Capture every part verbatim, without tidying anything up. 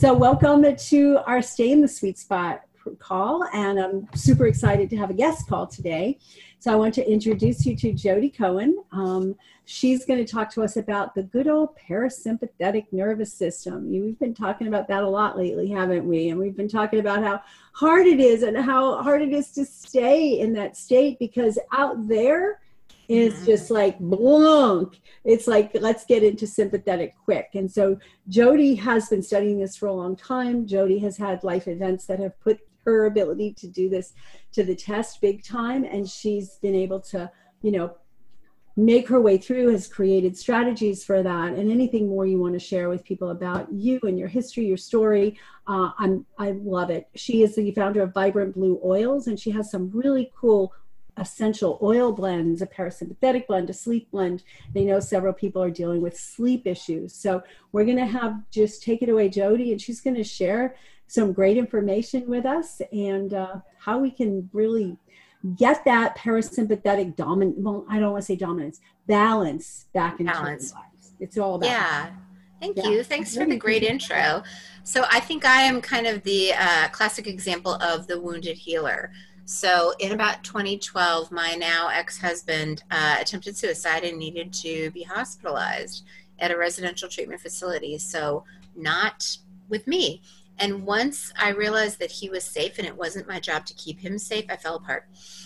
So welcome to our Stay in the Sweet Spot call, and I'm super excited to have a guest call today. So I want to introduce you to Jody Cohen. Um, she's going to talk to us about the good old parasympathetic nervous system. You, we've been talking about that a lot lately, haven't we? And we've been talking about how hard it is and how hard it is to stay in that state, because out there is just like blunk. It's like, let's get into sympathetic quick. And so Jody has been studying this for a long time. Jody has had life events that have put her ability to do this to the test big time. And she's been able to, you know, make her way through, has created strategies for that. And anything more you want to share with people about you and your history, your story, uh, I'm, I love it. She is the founder of Vibrant Blue Oils, and she has some really cool essential oil blends, a parasympathetic blend, a sleep blend. They know several people are dealing with sleep issues. So we're going to have just take it away, Jody, and she's going to share some great information with us and uh, how we can really get that parasympathetic dominant, well, I don't want to say dominance, balance back into balance. our lives. It's all about Yeah. that. Thank Yeah. you. Thanks for the great intro. So I think I am kind of the uh, classic example of the wounded healer. So in about twenty twelve, my now ex-husband uh, attempted suicide and needed to be hospitalized at a residential treatment facility. So not with me. And once I realized that he was safe and it wasn't my job to keep him safe, I fell apart.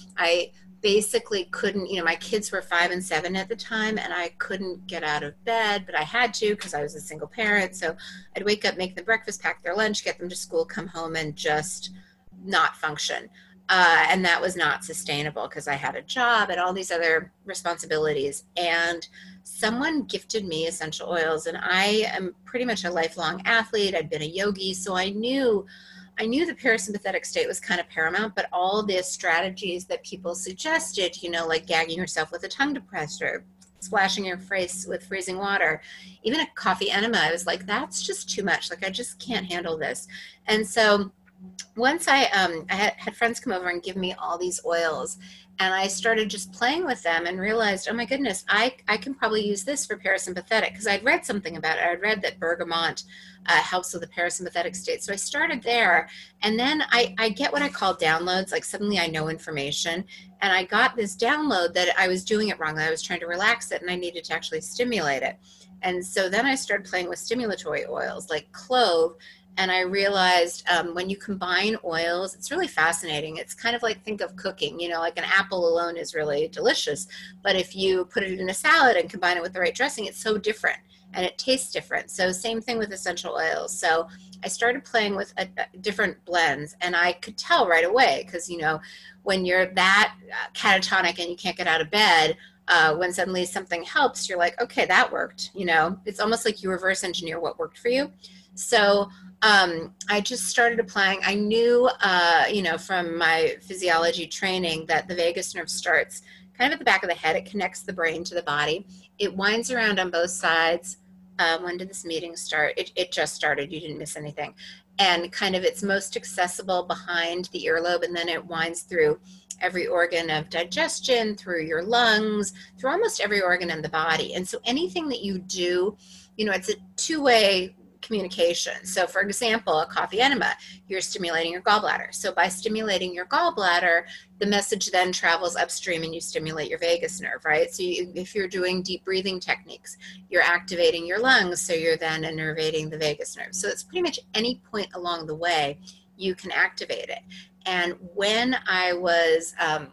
I basically couldn't, you know, my kids were five and seven at the time, and I couldn't get out of bed, but I had to because I was a single parent. So I'd wake up, make them breakfast, pack their lunch, get them to school, come home, and just not function. Uh, and that was not sustainable because I had a job and all these other responsibilities. And someone gifted me essential oils, and I am pretty much a lifelong athlete. I'd been a yogi, so I knew I knew the parasympathetic state was kind of paramount, but all the strategies that people suggested, you know, like gagging yourself with a tongue depressor, splashing your face with freezing water, even a coffee enema, I was like, that's just too much. Like, I just can't handle this. And so once I, um, I had, had friends come over and give me all these oils, and I started just playing with them and realized, oh my goodness, I, I can probably use this for parasympathetic, because I'd read something about it. I'd read that bergamot uh, helps with the parasympathetic state. So I started there, and then I, I get what I call downloads. Like suddenly I know information, and I got this download that I was doing it wrong, that I was trying to relax it and I needed to actually stimulate it. And so then I started playing with stimulatory oils like clove. And I realized um, when you combine oils, it's really fascinating. It's kind of like, think of cooking, you know, like an apple alone is really delicious. But if you put it in a salad and combine it with the right dressing, it's so different and it tastes different. So same thing with essential oils. So I started playing with a, a different blends, and I could tell right away, because, you know, when you're that uh, catatonic and you can't get out of bed, uh, when suddenly something helps, you're like, okay, that worked. You know, it's almost like you reverse engineer what worked for you. So Um, I just started applying. I knew, uh, you know, from my physiology training that the vagus nerve starts kind of at the back of the head. It connects the brain to the body. It winds around on both sides. Um, when did this meeting start? It, it just started. You didn't miss anything. And kind of it's most accessible behind the earlobe, and then it winds through every organ of digestion, through your lungs, through almost every organ in the body. And so anything that you do, you know, it's a two-way communication. So for example, a coffee enema, you're stimulating your gallbladder. So by stimulating your gallbladder, the message then travels upstream and you stimulate your vagus nerve, right? So you, if you're doing deep breathing techniques, you're activating your lungs, so you're then innervating the vagus nerve. So it's pretty much any point along the way you can activate it. And when I was, um,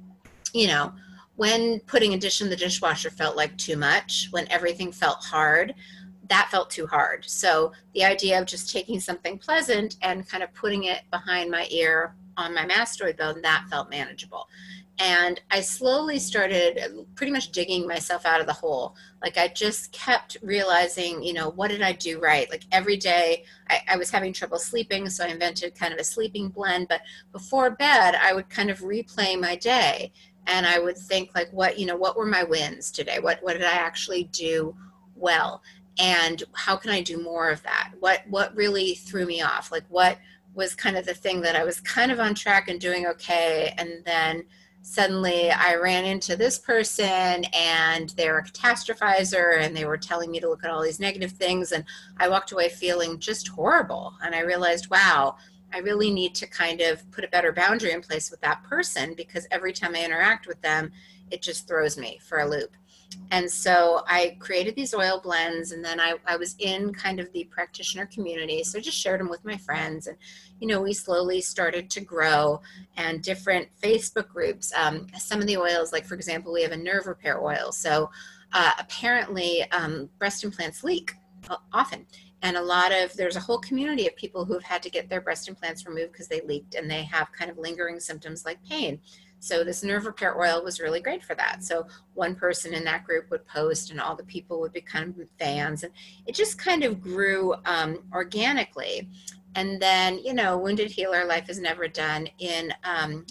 you know, when putting a dish in the dishwasher felt like too much, when everything felt hard, that felt too hard. So the idea of just taking something pleasant and kind of putting it behind my ear on my mastoid bone, that felt manageable. And I slowly started pretty much digging myself out of the hole. Like I just kept realizing, you know, what did I do right? Like every day I, I was having trouble sleeping, so I invented kind of a sleeping blend. But before bed, I would kind of replay my day, and I would think like, what, you know, what were my wins today? What, what did I actually do well? And how can I do more of that? What what really threw me off? Like what was kind of the thing that I was kind of on track and doing okay, and then suddenly I ran into this person and they're a catastrophizer and they were telling me to look at all these negative things. And I walked away feeling just horrible. And I realized, wow, I really need to kind of put a better boundary in place with that person, because every time I interact with them, it just throws me for a loop. And so I created these oil blends, and then I, I was in kind of the practitioner community. So I just shared them with my friends, and, you know, we slowly started to grow, and different Facebook groups. Um, some of the oils, like, for example, we have a nerve repair oil. So uh, apparently um, breast implants leak often. And a lot of, there's a whole community of people who have had to get their breast implants removed because they leaked and they have kind of lingering symptoms like pain. So this nerve repair oil was really great for that. So one person in that group would post and all the people would become fans. And it just kind of grew um, organically. And then, you know, Wounded Healer, Life is Never Done, in um,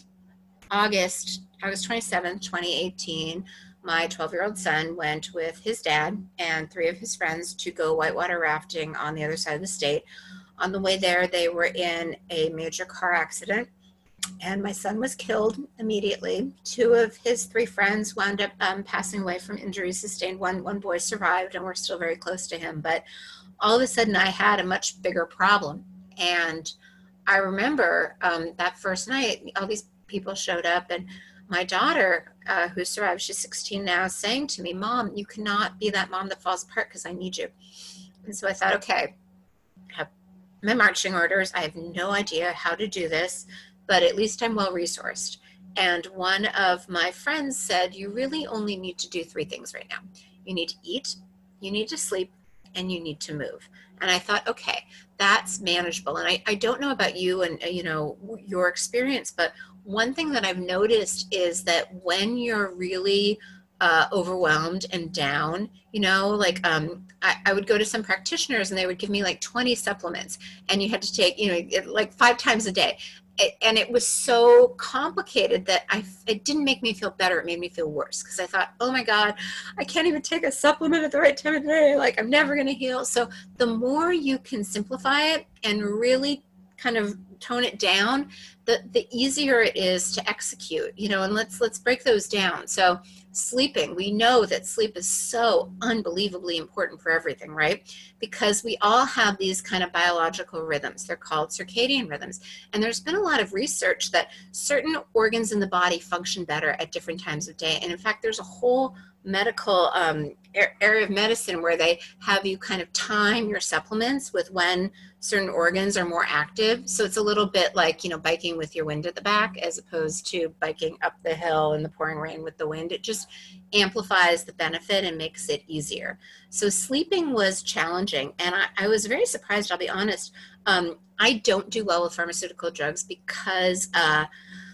August, August twenty-seventh, twenty eighteen, my twelve-year-old son went with his dad and three of his friends to go whitewater rafting on the other side of the state. On the way there, they were in a major car accident, and my son was killed immediately. Two of his three friends wound up um, passing away from injuries sustained. One, one boy survived, and we're still very close to him. But all of a sudden, I had a much bigger problem. And I remember um, that first night, all these people showed up, and my daughter, uh, who survived, she's sixteen now, saying to me, "Mom, you cannot be that mom that falls apart because I need you." And so I thought, okay, I have my marching orders. I have no idea how to do this, but at least I'm well resourced. And one of my friends said, you really only need to do three things right now. You need to eat, you need to sleep, and you need to move. And I thought, okay, that's manageable. And I, I don't know about you and, you know, your experience, but one thing that I've noticed is that when you're really uh, overwhelmed and down, you know, like um, I, I would go to some practitioners and they would give me like twenty supplements, and you had to take, you know, like five times a day. It, and it was so complicated that I, it didn't make me feel better. It made me feel worse, because I thought, oh my God, I can't even take a supplement at the right time of day. Like, I'm never going to heal. So the more you can simplify it and really kind of tone it down, the, the easier it is to execute, you know, and let's, let's break those down. So sleeping, we know that sleep is so unbelievably important for everything, right? Because we all have these kind of biological rhythms. They're called circadian rhythms. And there's been a lot of research that certain organs in the body function better at different times of day. And in fact, there's a whole medical um, area of medicine where they have you kind of time your supplements with when certain organs are more active. So it's a little bit like, you know, biking with your wind at the back, as opposed to biking up the hill in the pouring rain with the wind. It just amplifies the benefit and makes it easier. So sleeping was challenging, and I, I was very surprised, I'll be honest. Um, I don't do well with pharmaceutical drugs because uh,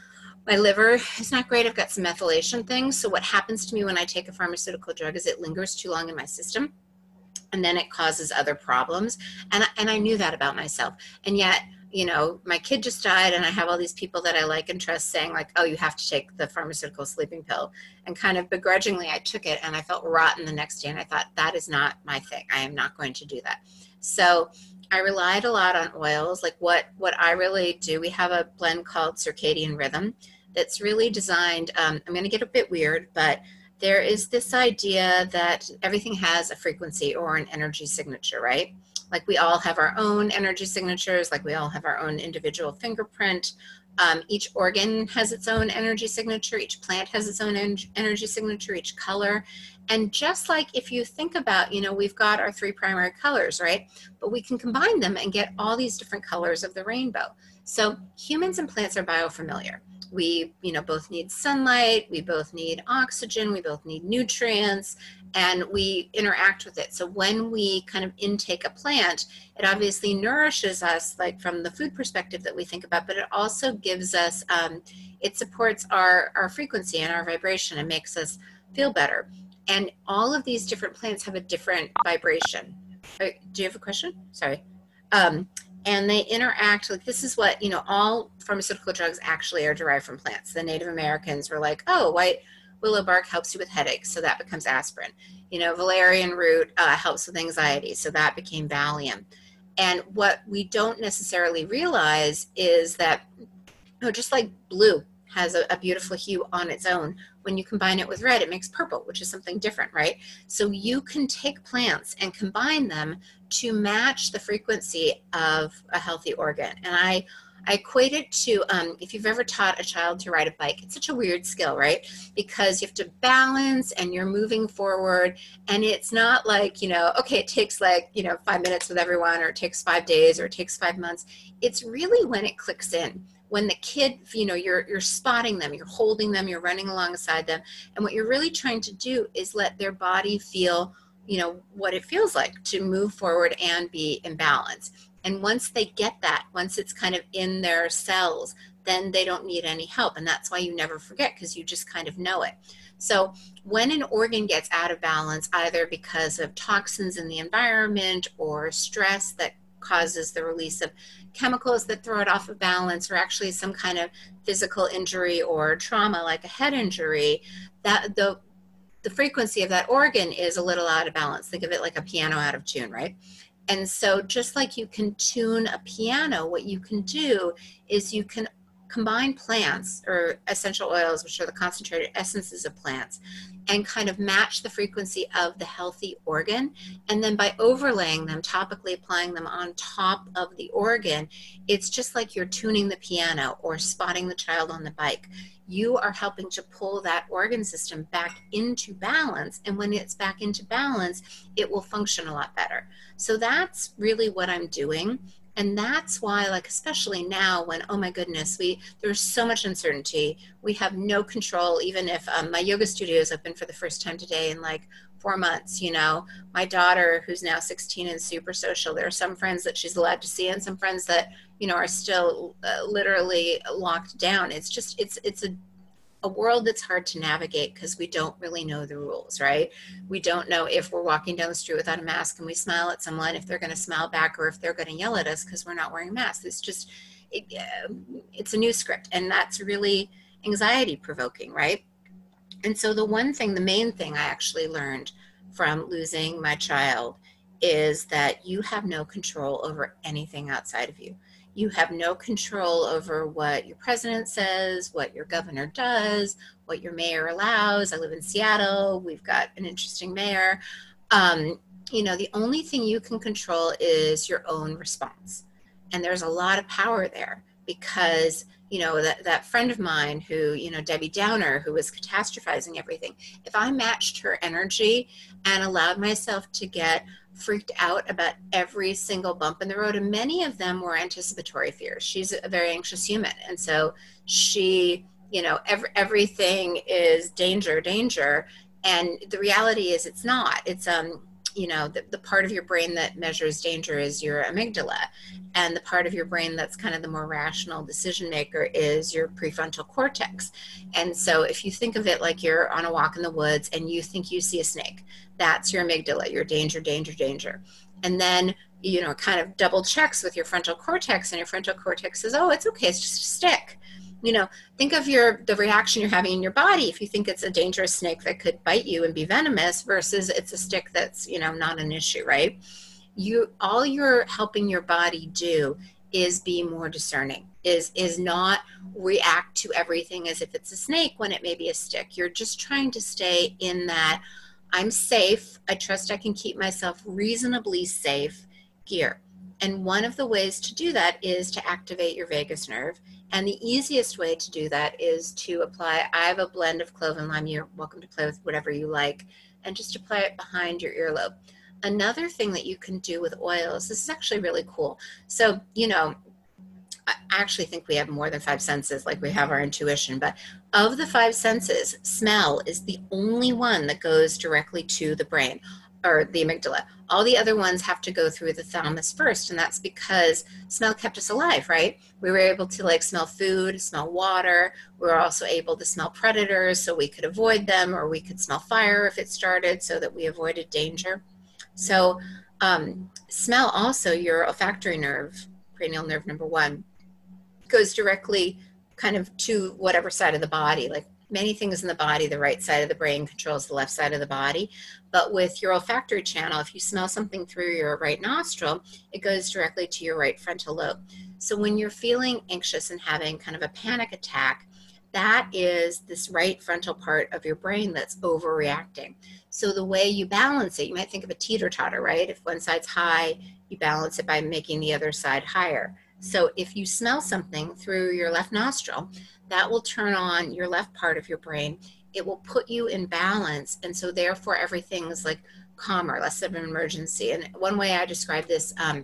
my liver is not great. I've got some methylation things. So what happens to me when I take a pharmaceutical drug is it lingers too long in my system, and then it causes other problems. And I, and I knew that about myself. And yet, you know, my kid just died, and I have all these people that I like and trust saying like, oh, you have to take the pharmaceutical sleeping pill. And kind of begrudgingly, I took it, and I felt rotten the next day. And I thought, that is not my thing. I am not going to do that. So I relied a lot on oils. Like what, what I really do, we have a blend called Circadian Rhythm that's really designed, um, I'm going to get a bit weird, but there is this idea that everything has a frequency or an energy signature, right? Like we all have our own energy signatures, like we all have our own individual fingerprint. Um, each organ has its own energy signature. Each plant has its own en- energy signature, each color. And just like if you think about, you know, we've got our three primary colors, right? But we can combine them and get all these different colors of the rainbow. So humans and plants are biofamiliar. We, you know, both need sunlight, we both need oxygen, we both need nutrients, and we interact with it. So when we kind of intake a plant, it obviously nourishes us, like from the food perspective that we think about, but it also gives us, um, it supports our, our frequency and our vibration and makes us feel better. And all of these different plants have a different vibration. Do you have a question? Sorry. Um, and they interact, like this is what, you know, all pharmaceutical drugs actually are derived from plants. The Native Americans were like, oh, white willow bark helps you with headaches, so that becomes aspirin. You know, valerian root uh, helps with anxiety, so that became Valium. And what we don't necessarily realize is that, you know, just like blue has a, a beautiful hue on its own. When you combine it with red, it makes purple, which is something different, right? So you can take plants and combine them to match the frequency of a healthy organ. And I, I equate it to, um, if you've ever taught a child to ride a bike, it's such a weird skill, right? Because you have to balance and you're moving forward, and it's not like, you know, okay, it takes like, you know, five minutes with everyone, or it takes five days, or it takes five months. It's really when it clicks in. When the kid, you know, you're you're spotting them, you're holding them, you're running alongside them, and what you're really trying to do is let their body feel, you know, what it feels like to move forward and be in balance. And once they get that, once it's kind of in their cells, then they don't need any help. And that's why you never forget, because you just kind of know it. So when an organ gets out of balance, either because of toxins in the environment or stress that causes the release of chemicals that throw it off of balance, or actually some kind of physical injury or trauma like a head injury, that the the frequency of that organ is a little out of balance. Think of it like a piano out of tune, right? And so just like you can tune a piano, what you can do is you can combine plants or essential oils, which are the concentrated essences of plants, and kind of match the frequency of the healthy organ. And then by overlaying them, topically applying them on top of the organ, it's just like you're tuning the piano or spotting the child on the bike. You are helping to pull that organ system back into balance. And when it's back into balance, it will function a lot better. So that's really what I'm doing. And that's why, like, especially now when, oh my goodness, we there's so much uncertainty. We have no control. Even if um, my yoga studio is open for the first time today in like four months, you know, my daughter, who's now sixteen and super social, there are some friends that she's allowed to see and some friends that, you know, are still uh, literally locked down. It's just, it's, it's a, a world that's hard to navigate because we don't really know the rules, right? We don't know if we're walking down the street without a mask and we smile at someone, if they're going to smile back, or if they're going to yell at us because we're not wearing masks. It's just, it, uh, it's a new script, and that's really anxiety provoking, right? And so the one thing, the main thing I actually learned from losing my child is that you have no control over anything outside of you. You have no control over what your president says, what your governor does, what your mayor allows. I live in Seattle. We've got an interesting mayor. Um, you know, the only thing you can control is your own response. And there's a lot of power there because, you know, that, that friend of mine who, you know, Debbie Downer, who was catastrophizing everything, if I matched her energy and allowed myself to get freaked out about every single bump in the road, and many of them were anticipatory fears. She's a very anxious human. And so she, you know, every, everything is danger, danger. And the reality is it's not. It's, um, you know, the, the part of your brain that measures danger is your amygdala. And the part of your brain that's kind of the more rational decision maker is your prefrontal cortex. And so if you think of it like you're on a walk in the woods and you think you see a snake, that's your amygdala, your danger, danger, danger. And then, you know, kind of double checks with your frontal cortex, and your frontal cortex says, oh, it's okay, it's just a stick. You know, think of your the reaction you're having in your body if you think it's a dangerous snake that could bite you and be venomous versus it's a stick that's, you know, not an issue, right? You all you're helping your body do is be more discerning, is is not react to everything as if it's a snake when it may be a stick. You're just trying to stay in that I'm safe, I trust I can keep myself reasonably safe gear. And one of the ways to do that is to activate your vagus nerve. And the easiest way to do that is to apply, I have a blend of clove and lime. You're welcome to play with whatever you like, and just apply it behind your earlobe. Another thing that you can do with oils, this is actually really cool. So, you know, I actually think we have more than five senses, like we have our intuition, but of the five senses, smell is the only one that goes directly to the brain or the amygdala. All the other ones have to go through the thalamus first, and that's because smell kept us alive, right? We were able to like smell food, smell water. We were also able to smell predators so we could avoid them, or we could smell fire if it started so that we avoided danger. So um, smell also, your olfactory nerve, cranial nerve number one, goes directly kind of to whatever side of the body. Like many things in the body, the right side of the brain controls the left side of the body. But with your olfactory channel, if you smell something through your right nostril, it goes directly to your right frontal lobe. So when you're feeling anxious and having kind of a panic attack, that is this right frontal part of your brain that's overreacting. So the way you balance it, you might think of a teeter-totter, right? If one side's high, you balance it by making the other side higher. So if you smell something through your left nostril, that will turn on your left part of your brain. It will put you in balance. And so therefore everything is like calmer, less of an emergency. And one way I describe this, um,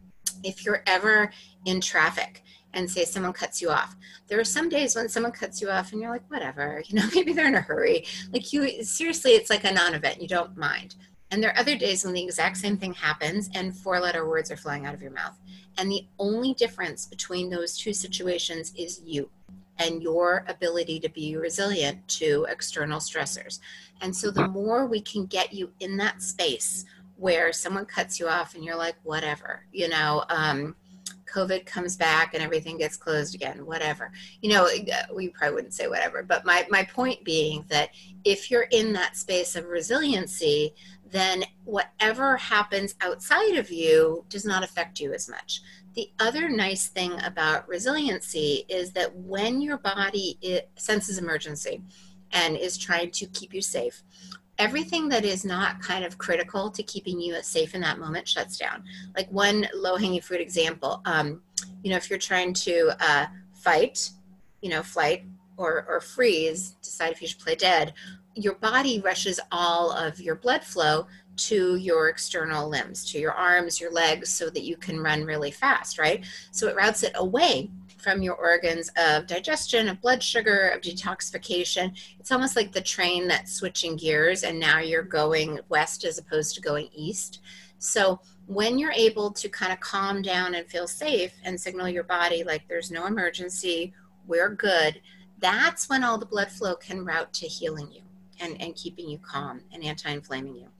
if you're ever in traffic and say someone cuts you off, there are some days when someone cuts you off and you're like, whatever, you know, maybe they're in a hurry. Like you, seriously, it's like a non-event, you don't mind. And there are other days when the exact same thing happens and four-letter words are flying out of your mouth. And the only difference between those two situations is you and your ability to be resilient to external stressors. And so the more we can get you in that space where someone cuts you off and you're like, whatever, you know, um, COVID comes back and everything gets closed again, whatever. You know, we probably wouldn't say whatever, but my, my point being that if you're in that space of resiliency, then whatever happens outside of you does not affect you as much. The other nice thing about resiliency is that when your body it senses emergency and is trying to keep you safe, everything that is not kind of critical to keeping you safe in that moment shuts down. Like one low-hanging fruit example, um, you know, if you're trying to uh, fight, you know, flight or, or freeze, decide if you should play dead, your body rushes all of your blood flow to your external limbs, to your arms, your legs, so that you can run really fast, right? So it routes it away from your organs of digestion, of blood sugar, of detoxification. It's almost like the train that's switching gears and now you're going west as opposed to going east. So when you're able to kind of calm down and feel safe and signal your body like there's no emergency, we're good, that's when all the blood flow can route to healing you and, and keeping you calm and anti-inflaming you.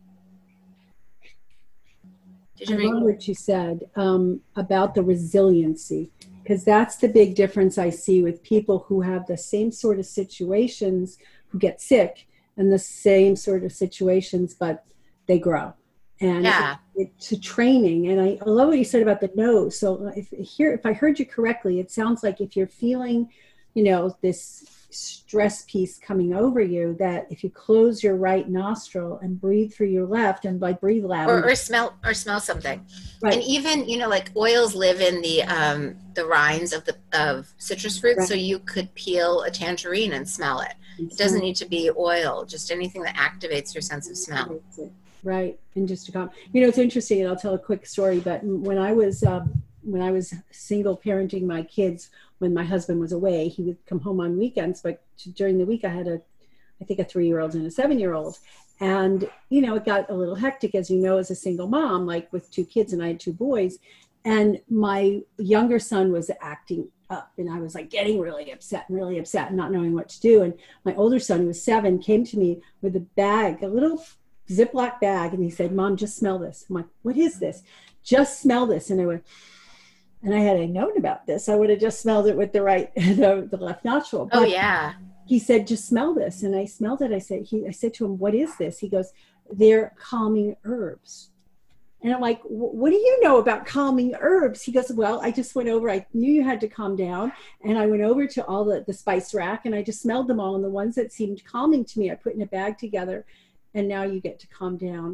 Did you I love what you said um, about the resiliency, because that's the big difference I see with people who have the same sort of situations, who get sick, and the same sort of situations, but they grow. And yeah. it, it's a training. And I, I love what you said about the nose. So if here, if I heard you correctly, it sounds like if you're feeling, you know, this stress piece coming over you, that if you close your right nostril and breathe through your left, and by breathe loud, or, or smell or smell something, right. And even, you know, like oils live in the um the rinds of the of citrus fruits, right. So you could peel a tangerine and smell it. It doesn't need to be oil, just anything that activates your sense of smell. Right. And just to come, you know, it's interesting, and I'll tell a quick story, but when I was um when I was single parenting my kids, when my husband was away, he would come home on weekends, but during the week I had a, I think a three-year-old and a seven-year-old. And, you know, it got a little hectic, as you know, as a single mom, like with two kids, and I had two boys. And my younger son was acting up, and I was like getting really upset and really upset and not knowing what to do. And my older son, who was seven, came to me with a bag, a little Ziploc bag. And he said, "Mom, just smell this." I'm like, "What is this?" "Just smell this." And I went, and I had I known about this, I would have just smelled it with the right, the, the left nostril. But oh yeah. He said, "Just smell this." And I smelled it. I said, he, I said to him, "What is this?" He goes, "They're calming herbs." And I'm like, "What do you know about calming herbs?" He goes, "Well, I just went over, I knew you had to calm down. And I went over to all the, the spice rack, and I just smelled them all. And the ones that seemed calming to me, I put in a bag together. And now you get to calm down."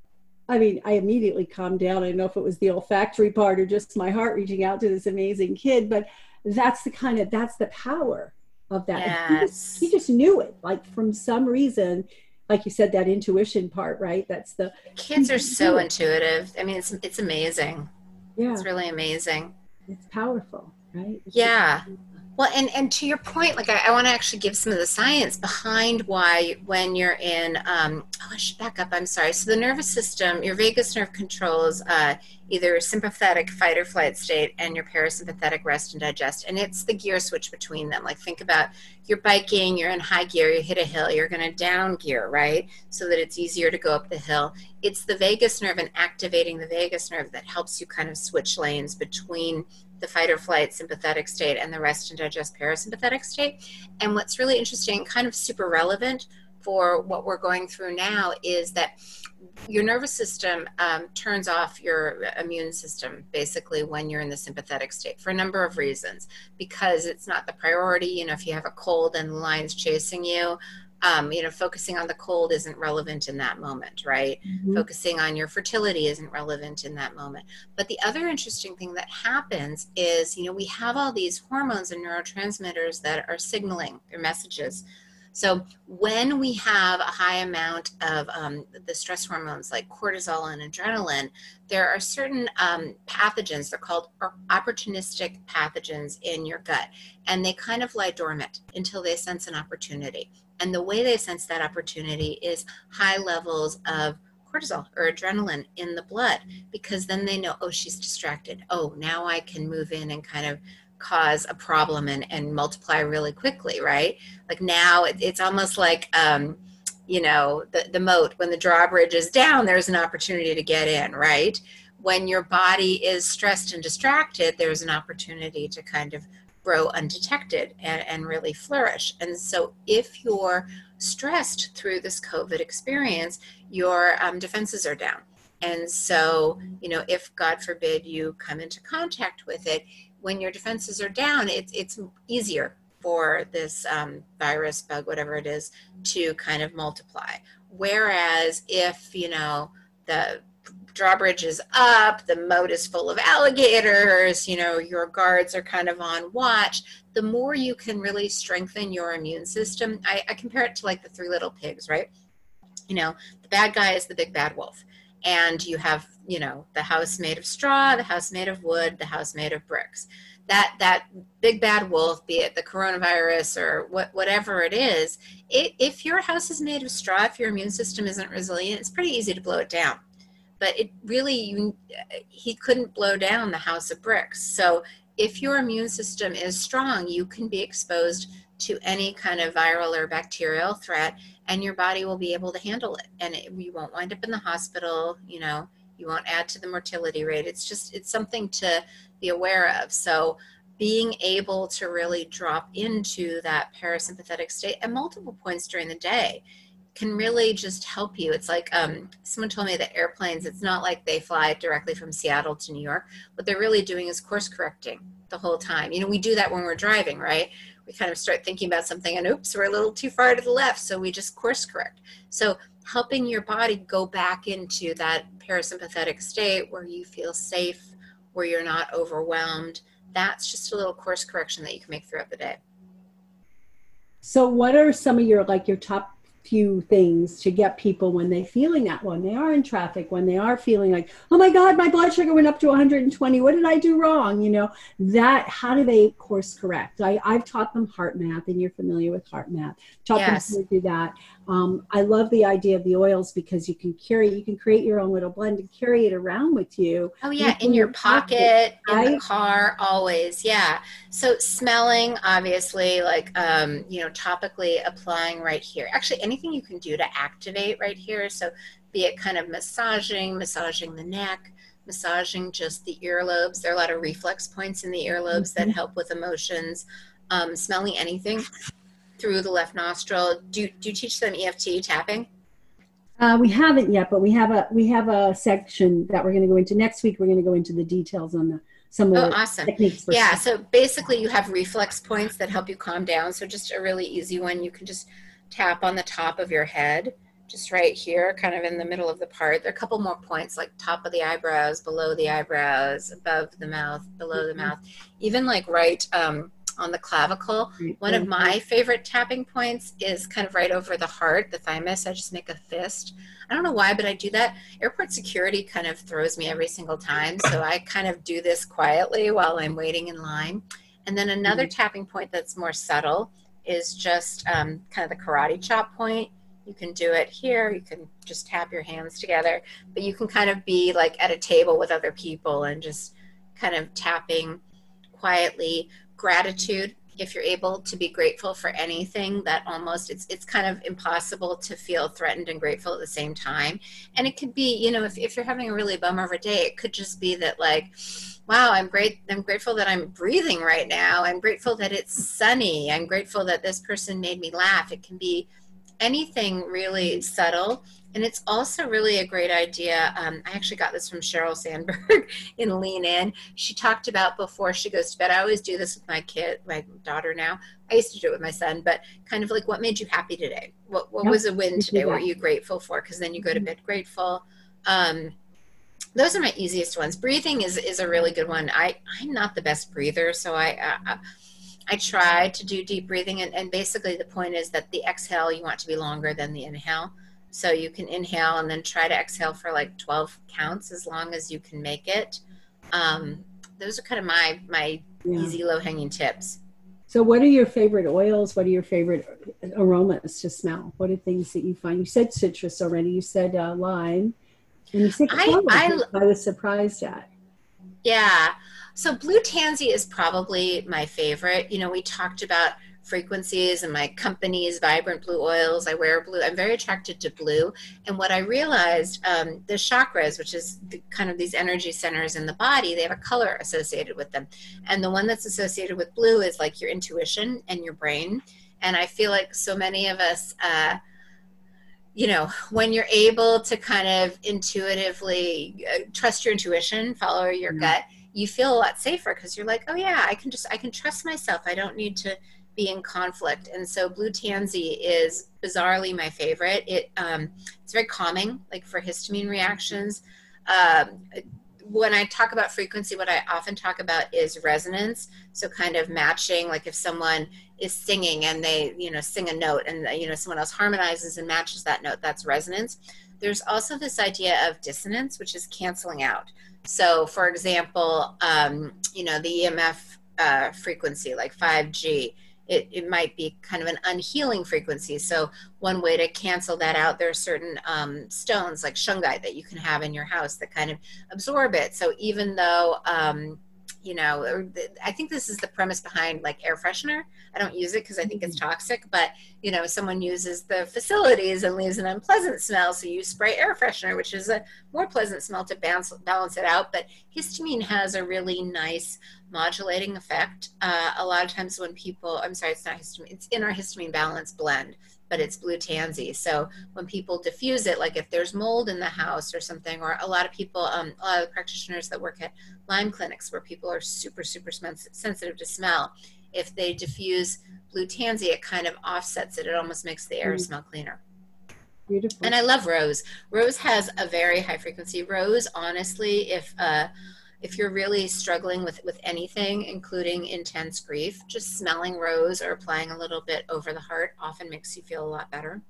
I mean, I immediately calmed down. I don't know if it was the olfactory part or just my heart reaching out to this amazing kid, but that's the kind of, that's the power of that. Yes. He just, he just knew it, like from some reason, like you said, that intuition part, right? That's the kids are so intuitive. I mean, it's it's amazing. Yeah, it's really amazing. It's powerful, right? It's yeah. Well, and, and to your point, like I, I want to actually give some of the science behind why when you're in, um, oh, I should back up, I'm sorry. So the nervous system, your vagus nerve controls uh, either sympathetic fight or flight state and your parasympathetic rest and digest. And it's the gear switch between them. Like think about you're biking, you're in high gear, you hit a hill, you're going to down gear, right? So that it's easier to go up the hill. It's the vagus nerve and activating the vagus nerve that helps you kind of switch lanes between the fight or flight sympathetic state and the rest and digest parasympathetic state. And what's really interesting, kind of super relevant for what we're going through now is that your nervous system um, turns off your immune system basically when you're in the sympathetic state for a number of reasons, because it's not the priority. You know, if you have a cold and the lion's chasing you, um, you know, focusing on the cold isn't relevant in that moment, right? Mm-hmm. Focusing on your fertility isn't relevant in that moment. But the other interesting thing that happens is, you know, we have all these hormones and neurotransmitters that are signaling their messages. So when we have a high amount of um, the stress hormones like cortisol and adrenaline, there are certain um, pathogens, they're called opportunistic pathogens in your gut, and they kind of lie dormant until they sense an opportunity. And the way they sense that opportunity is high levels of cortisol or adrenaline in the blood, because then they know, oh, she's distracted. Oh, now I can move in and kind of cause a problem and, and multiply really quickly, right? Like now it, it's almost like, um, you know, the, the moat, when the drawbridge is down, there's an opportunity to get in, right? When your body is stressed and distracted, there's an opportunity to kind of grow undetected and, and really flourish. And so if you're stressed through this COVID experience, your um, defenses are down. And so, you know, if God forbid you come into contact with it, when your defenses are down, it's it's easier for this um, virus, bug, whatever it is, to kind of multiply. Whereas if, you know, the drawbridge is up, the moat is full of alligators, you know, your guards are kind of on watch, the more you can really strengthen your immune system. I, I compare it to like the Three Little Pigs, right? You know, the bad guy is the big bad wolf. And you have, you know, the house made of straw, the house made of wood, the house made of bricks. That that big bad wolf, be it the coronavirus or what, whatever it is, it, if your house is made of straw, if your immune system isn't resilient, it's pretty easy to blow it down. But it really, you, he couldn't blow down the house of bricks. So if your immune system is strong, you can be exposed to any kind of viral or bacterial threat, and your body will be able to handle it. And it, you won't wind up in the hospital, you know, you won't add to the mortality rate. It's just, it's something to be aware of. So being able to really drop into that parasympathetic state at multiple points during the day can really just help you. It's like, um, someone told me that airplanes, it's not like they fly directly from Seattle to New York. What they're really doing is course correcting the whole time. You know, we do that when we're driving, right? We kind of start thinking about something and oops, we're a little too far to the left. So we just course correct. So helping your body go back into that parasympathetic state where you feel safe, where you're not overwhelmed, that's just a little course correction that you can make throughout the day. So what are some of your, like your top few things to get people when they're feeling that, when they are in traffic, when they are feeling like, oh my God, my blood sugar went up to one hundred twenty. What did I do wrong? You know, that, how do they course correct? I, I've taught them HeartMath, and you're familiar with HeartMath. Taught yes. them to do that. Um, I love the idea of the oils because you can carry, you can create your own little blend and carry it around with you. Oh yeah, in your pocket, pocket in the car, always. Yeah. So smelling, obviously, like, um, you know, topically applying right here. Actually, anything you can do to activate right here. So be it kind of massaging, massaging the neck, massaging just the earlobes. There are a lot of reflex points in the earlobes mm-hmm. that help with emotions. Um, smelling anything through the left nostril. Do, do you teach them E F T tapping? Uh, we haven't yet, but we have a we have a section that we're going to go into next week. We're going to go into the details on the some of oh, the awesome. techniques. For yeah, so basically you have reflex points that help you calm down. So just a really easy one. You can just tap on the top of your head, just right here, kind of in the middle of the part. There are a couple more points, like top of the eyebrows, below the eyebrows, above the mouth, below the mouth, even like right um, on the clavicle. One of my favorite tapping points is kind of right over the heart, the thymus. I just make a fist. I don't know why, but I do that. Airport security kind of throws me every single time, so I kind of do this quietly while I'm waiting in line. And then another mm-hmm. tapping point that's more subtle is just um, kind of the karate chop point. You can do it here. You can just tap your hands together, but you can kind of be like at a table with other people and just kind of tapping quietly. Gratitude, if you're able to be grateful for anything, that almost it's it's kind of impossible to feel threatened and grateful at the same time. And it could be, you know, if, if you're having a really bummer of a day, it could just be that like, wow, I'm great. I'm grateful that I'm breathing right now. I'm grateful that it's sunny. I'm grateful that this person made me laugh. It can be anything really subtle. And it's also really a great idea. Um, I actually got this from Sheryl Sandberg in Lean In. She talked about before she goes to bed. I always do this with my kid, my daughter now. I used to do it with my son, but kind of like, what made you happy today? What what Yep, was a win we do today? What that. are you grateful for? Because then you go to Mhm. bed grateful. Um, those are my easiest ones. Breathing is, is a really good one. I, I'm not the best breather, so I, I, I try to do deep breathing. And, and basically the point is that the exhale, you want to be longer than the inhale. So you can inhale and then try to exhale for like twelve counts as long as you can make it. Um, those are kind of my, my Yeah. easy low hanging tips. So what are your favorite oils? What are your favorite aromas to smell? What are things that you find? You said citrus already. You said uh, lime. And you said I, clove, I, which I was surprised at. Yeah. So blue tansy is probably my favorite. You know, we talked about frequencies and my company's vibrant blue oils. I wear blue. I'm very attracted to blue. And what I realized, um, the chakras, which is the, kind of these energy centers in the body, they have a color associated with them. And the one that's associated with blue is like your intuition and your brain. And I feel like so many of us, uh, you know, when you're able to kind of intuitively uh, trust your intuition, follow your Yeah. gut, you feel a lot safer because you're like, oh yeah, I can just, I can trust myself. I don't need to be in conflict. And so blue tansy is bizarrely my favorite. It, um, it's very calming, like for histamine reactions. Um, when I talk about frequency, what I often talk about is resonance. So kind of matching, like if someone is singing and they, you know, sing a note and, you know, someone else harmonizes and matches that note, that's resonance. There's also this idea of dissonance, which is canceling out. So for example, um, you know, the E M F uh, frequency, like five G, it, it might be kind of an unhealing frequency. So one way to cancel that out, there are certain um, stones like shungite that you can have in your house that kind of absorb it. So even though, um, you know, I think this is the premise behind like air freshener. I don't use it because I think it's toxic, but you know, someone uses the facilities and leaves an unpleasant smell. So you spray air freshener, which is a more pleasant smell to balance, balance it out. But histamine has a really nice modulating effect. Uh, a lot of times when people, I'm sorry, it's not histamine, it's in our histamine balance blend, but it's blue tansy. So when people diffuse it, like if there's mold in the house or something, or a lot of people, um, a lot of practitioners that work at Lyme clinics where people are super, super sensitive to smell, if they diffuse blue tansy, it kind of offsets it. It almost makes the air Mm, smell cleaner. beautiful. And I love rose. Rose has a very high frequency. Rose, honestly, if uh, if you're really struggling with, with anything, including intense grief, just smelling rose or applying a little bit over the heart often makes you feel a lot better.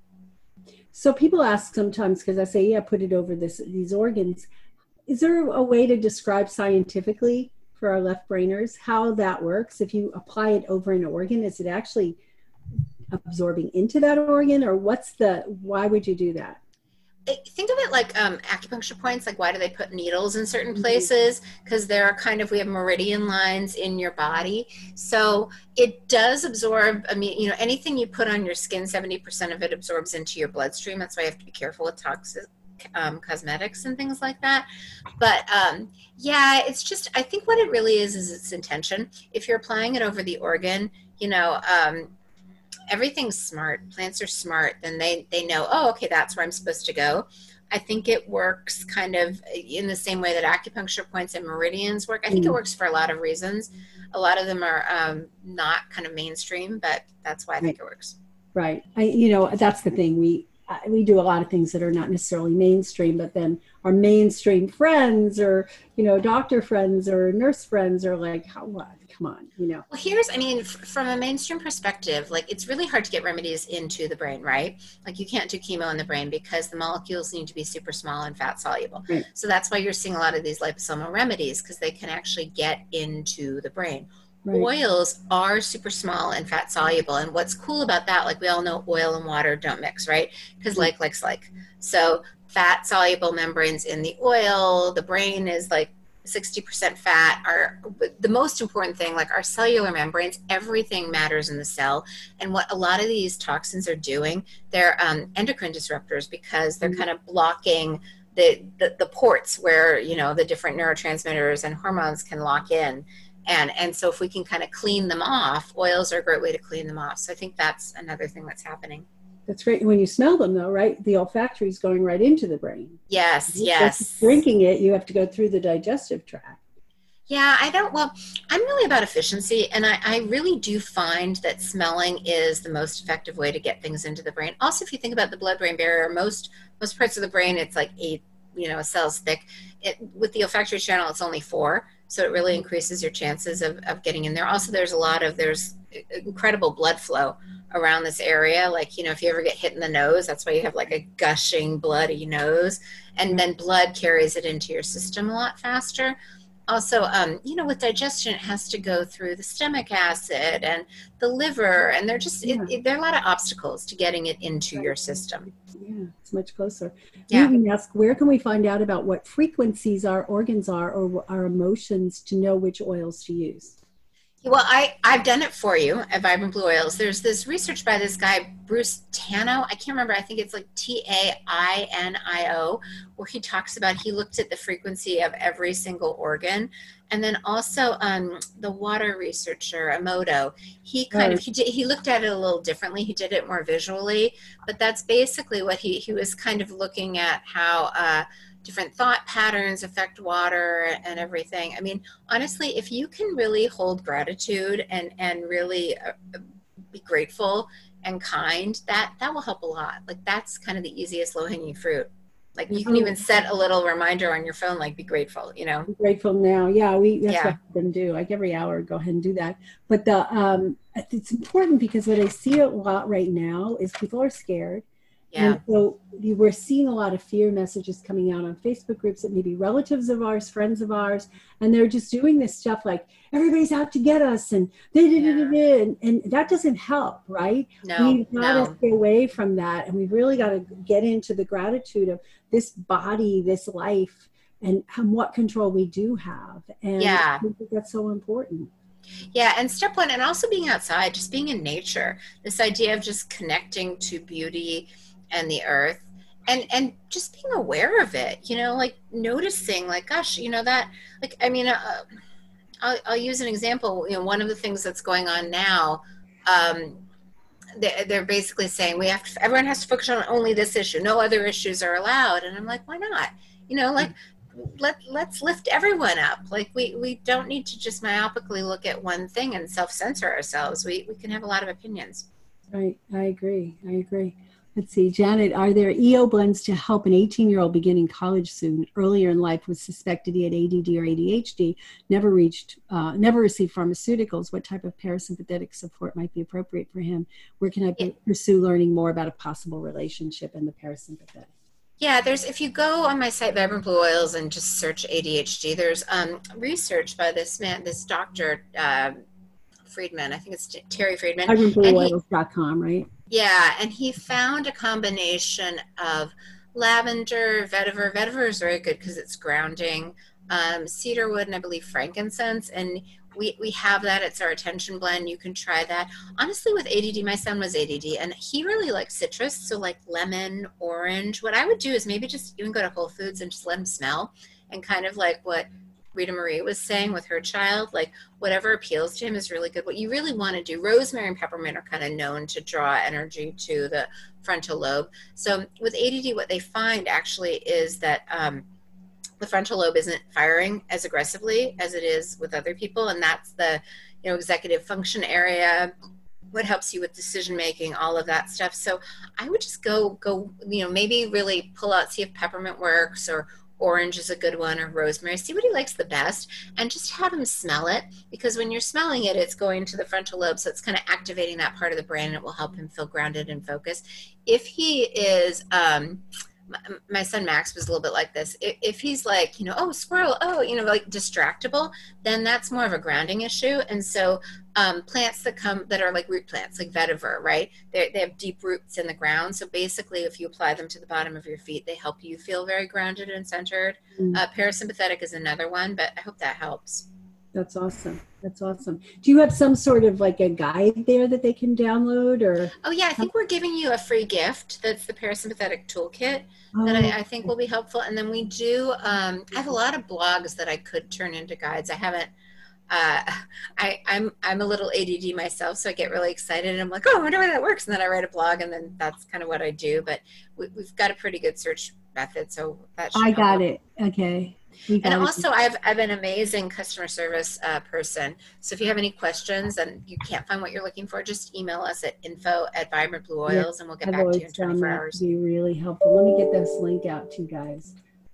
So people ask sometimes, because I say, yeah, put it over this these organs. Is there a way to describe scientifically for our left brainers how that works? If you apply it over an organ, is it actually absorbing into that organ, or what's the, why would you do that? Think of it like um, acupuncture points. Like, why do they put needles in certain Mhm. places? Because there are kind of, we have meridian lines in your body. So it does absorb, I mean, you know, anything you put on your skin, seventy percent of it absorbs into your bloodstream. That's why you have to be careful with toxic um, cosmetics and things like that. But um, yeah, it's just, I think what it really is, is its intention. If you're applying it over the organ, you know, um, everything's smart. Plants are smart. Then they, they know, oh, okay, that's where I'm supposed to go. I think it works kind of in the same way that acupuncture points and meridians work. I think it Mm, works for a lot of reasons. A lot of them are um, not kind of mainstream, but that's why I think right, it works. right. I, you know, that's the thing. We I- we do a lot of things that are not necessarily mainstream, but then our mainstream friends, or you know, doctor friends or nurse friends, are like, how, what? Come on, you know. Well, here's, I mean, f- from a mainstream perspective, like it's really hard to get remedies into the brain, right? Like you can't do chemo in the brain because the molecules need to be super small and fat soluble. Right, So that's why you're seeing a lot of these liposomal remedies because they can actually get into the brain. right. Oils are super small and fat soluble. And what's cool about that, like we all know oil and water don't mix, right? Because Mm, like likes like. So fat soluble membranes in the oil, the brain is like sixty percent fat. Are the most important thing, like our cellular membranes, everything matters in the cell. And what a lot of these toxins are doing, they're um, endocrine disruptors because they're mm. kind of blocking the, the, the ports where, you know, the different neurotransmitters and hormones can lock in. And, and so if we can kind of clean them off, oils are a great way to clean them off. So I think that's another thing that's happening. That's great. When you smell them, though, right? The olfactory is going right into the brain. Yes, Just yes. drinking it, you have to go through the digestive tract. Yeah, I don't, well, I'm really about efficiency, and I, I really do find that smelling is the most effective way to get things into the brain. Also, if you think about the blood-brain barrier, most most parts of the brain, it's like eight, you know, cells thick. It, with the olfactory channel, it's only four, so it really increases your chances of, of getting in there. Also, there's a lot of, there's incredible blood flow around this area. Like, you know, if you ever get hit in the nose, that's why you have like a gushing, bloody nose, and then blood carries it into your system a lot faster. Also, um, you know, with digestion, it has to go through the stomach acid and the liver, and they're just, Yeah. it, it, there are a lot of obstacles to getting it into your system. Yeah, it's much closer. Yeah. We even ask, where can we find out about what frequencies our organs are or our emotions to know which oils to use? Well, I, I've done it for you at Vibrant Blue Oils. There's this research by this guy, Bruce Tano. I can't remember. I think it's like T A I N I O, where he talks about, he looked at the frequency of every single organ. And then also um, the water researcher, Emoto, he kind of, he, did, he looked at it a little differently. He did it more visually, but that's basically what he, he was kind of looking at how uh, different thought patterns affect water and everything. I mean, honestly, if you can really hold gratitude and, and really uh, be grateful and kind, that, that will help a lot. Like, that's kind of the easiest low-hanging fruit. Like, you can even set a little reminder on your phone, like, be grateful, you know? Be grateful now. Yeah, we that's Yeah. what I can do. Like every hour, go ahead and do that. But the um, it's important because what I see a lot right now is people are scared. Yeah. And so you- we're seeing a lot of fear messages coming out on Facebook groups that maybe relatives of ours, friends of ours, and they're just doing this stuff like everybody's out to get us and da, da, da, da, da, and, and that doesn't help, right? No, We've got no. to stay away from that, and we've really got to get into the gratitude of this body, this life, and, and what control we do have. And Yeah. I think that's so important. Yeah, and step one, and also being outside, just being in nature. This idea of just connecting to beauty and the earth, and and just being aware of it, you know, like noticing, like, gosh, you know, that, like, I mean, uh, I'll, I'll use an example. You know, one of the things that's going on now, um, they're, they're basically saying we have to, everyone has to focus on only this issue. No other issues are allowed. And I'm like, why not? You know, like, let, let's lift everyone up. Like, we, we don't need to just myopically look at one thing and self-censor ourselves. We, we can have a lot of opinions. Right. I agree. I agree. Let's see, Janet, are there E O blends to help an eighteen-year-old beginning college soon, earlier in life, was suspected he had A D D or A D H D, never reached, uh, never received pharmaceuticals? What type of parasympathetic support might be appropriate for him? Where can I Yeah. pursue learning more about a possible relationship and the parasympathetic? Yeah, there's, if you go on my site, Vibrant Blue Oils, and just search A D H D, there's um, research by this man, this doctor, uh, Friedman, I think it's Terry Friedman. vibrant blue oils dot com, right? Yeah, and he found a combination of lavender, vetiver. Vetiver is very good because it's grounding, um, cedarwood, and I believe frankincense. And we, we have that. It's our attention blend. You can try that. Honestly, with A D D, my son was A D D, and he really likes citrus. So like lemon, orange. What I would do is maybe just even go to Whole Foods and just let him smell, and kind of like what Rita Marie was saying with her child, like whatever appeals to him is really good. What you really want to do, rosemary and peppermint are kind of known to draw energy to the frontal lobe. So with A D D, what they find actually is that um, the frontal lobe isn't firing as aggressively as it is with other people. And that's the, you know, executive function area, what helps you with decision making, all of that stuff. So I would just go, go, you know, maybe really pull out, see if peppermint works, or orange is a good one, or rosemary. See what he likes the best, and just have him smell it, because when you're smelling it, it's going to the frontal lobe, so it's kind of activating that part of the brain, and it will help him feel grounded and focused. If he is, um, my son Max was a little bit like this. If he's like, you know, oh, squirrel, oh, you know, like distractible, then that's more of a grounding issue. And so um, plants that come, that are like root plants, like vetiver, right? They're, they have deep roots in the ground. So basically, if you apply them to the bottom of your feet, they help you feel very grounded and centered. Mm-hmm. Uh, parasympathetic is another one, but I hope that helps. That's awesome. That's awesome. Do you have some sort of like a guide there that they can download, or? Oh yeah, I think we're giving you a free gift. That's the parasympathetic toolkit Oh, that I, I think will be helpful. And then we do, um, I have a lot of blogs that I could turn into guides. I haven't, uh, I, I'm I'm a little A D D myself, so I get really excited and I'm like, oh, I wonder how that works, and then I write a blog, and then that's kind of what I do. But we, we've got a pretty good search method, so that should I help. got it. Okay. We got And it. also, I've I've an amazing customer service uh, person. So if you have any questions and you can't find what you're looking for, just email us at info at Vibrant Blue Oils, Yeah, and we'll get I've back to always you in found twenty-four that hours. to be really helpful. Let me get this link out to you guys.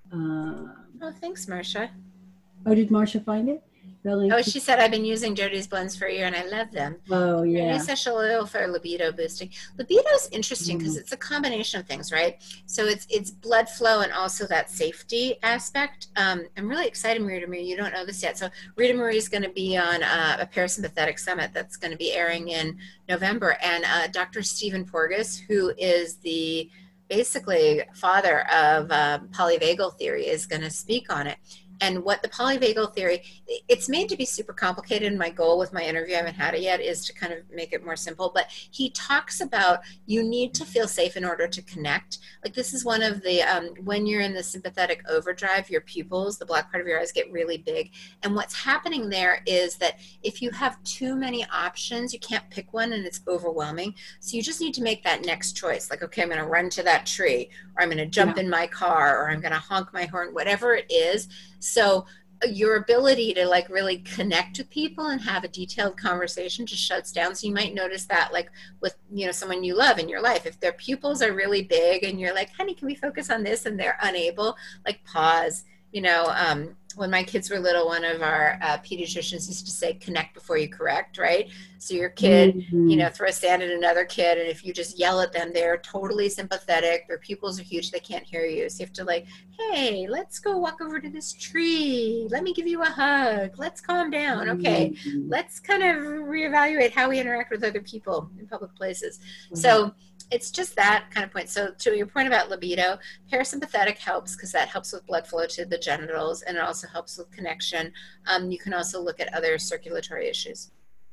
Um, Oh, thanks, Marcia. oh, did Marcia find it? The link Oh, to- she said, I've been using Jody's blends for a year and I love them. oh, yeah. Essential oil for libido boosting. Libido is interesting because Mm. it's a combination of things, right? So it's it's blood flow and also that safety aspect. Um, I'm really excited, Rita Marie. You don't know this yet. So Rita Marie is going to be on uh, a parasympathetic summit that's going to be airing in November. And uh, Doctor Stephen Porges, who is the basically father of uh, polyvagal theory, is going to speak on it. And what the polyvagal theory, it's made to be super complicated. And my goal with my interview, I haven't had it yet, is to kind of make it more simple. But he talks about you need to feel safe in order to connect. Like this is one of the, um, when you're in the sympathetic overdrive, your pupils, the black part of your eyes get really big. And what's happening there is that if you have too many options, you can't pick one and it's overwhelming. So you just need to make that next choice. Like, okay, I'm going to run to that tree, or I'm going to jump Yeah. in my car, or I'm going to honk my horn, whatever it is. So your ability to like really connect with people and have a detailed conversation just shuts down. So you might notice that like with, you know, someone you love in your life, if their pupils are really big and you're like, honey, can we focus on this? And they're unable, like pause. You know, um, when my kids were little, one of our uh, pediatricians used to say, connect before you correct, right? So your kid, Mhm. you know, throws sand at another kid, and if you just yell at them, they're totally sympathetic. Their pupils are huge. They can't hear you. So you have to like, hey, let's go walk over to this tree. Let me give you a hug. Let's calm down. Okay. Mhm. Let's kind of reevaluate how we interact with other people in public places. So it's just that kind of point. So to your point about libido, parasympathetic helps because that helps with blood flow to the genitals, and it also helps with connection. Um, you can also look at other circulatory issues.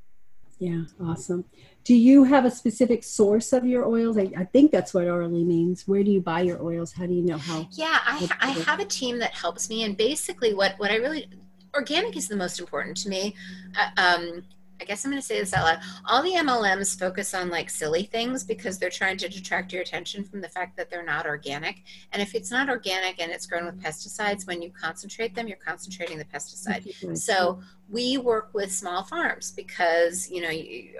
Yeah, awesome. Do you have a specific source of your oils? I, I think that's what orally means. Where do you buy your oils? How do you know how? Yeah, I, I have a team that helps me, and basically what, what I really, organic is the most important to me. Uh, um, I guess I'm going to say this out loud. All the M L Ms focus on like silly things because they're trying to detract your attention from the fact that they're not organic. And if it's not organic and it's grown with pesticides, when you concentrate them, you're concentrating the pesticide. So we work with small farms because, you know, you,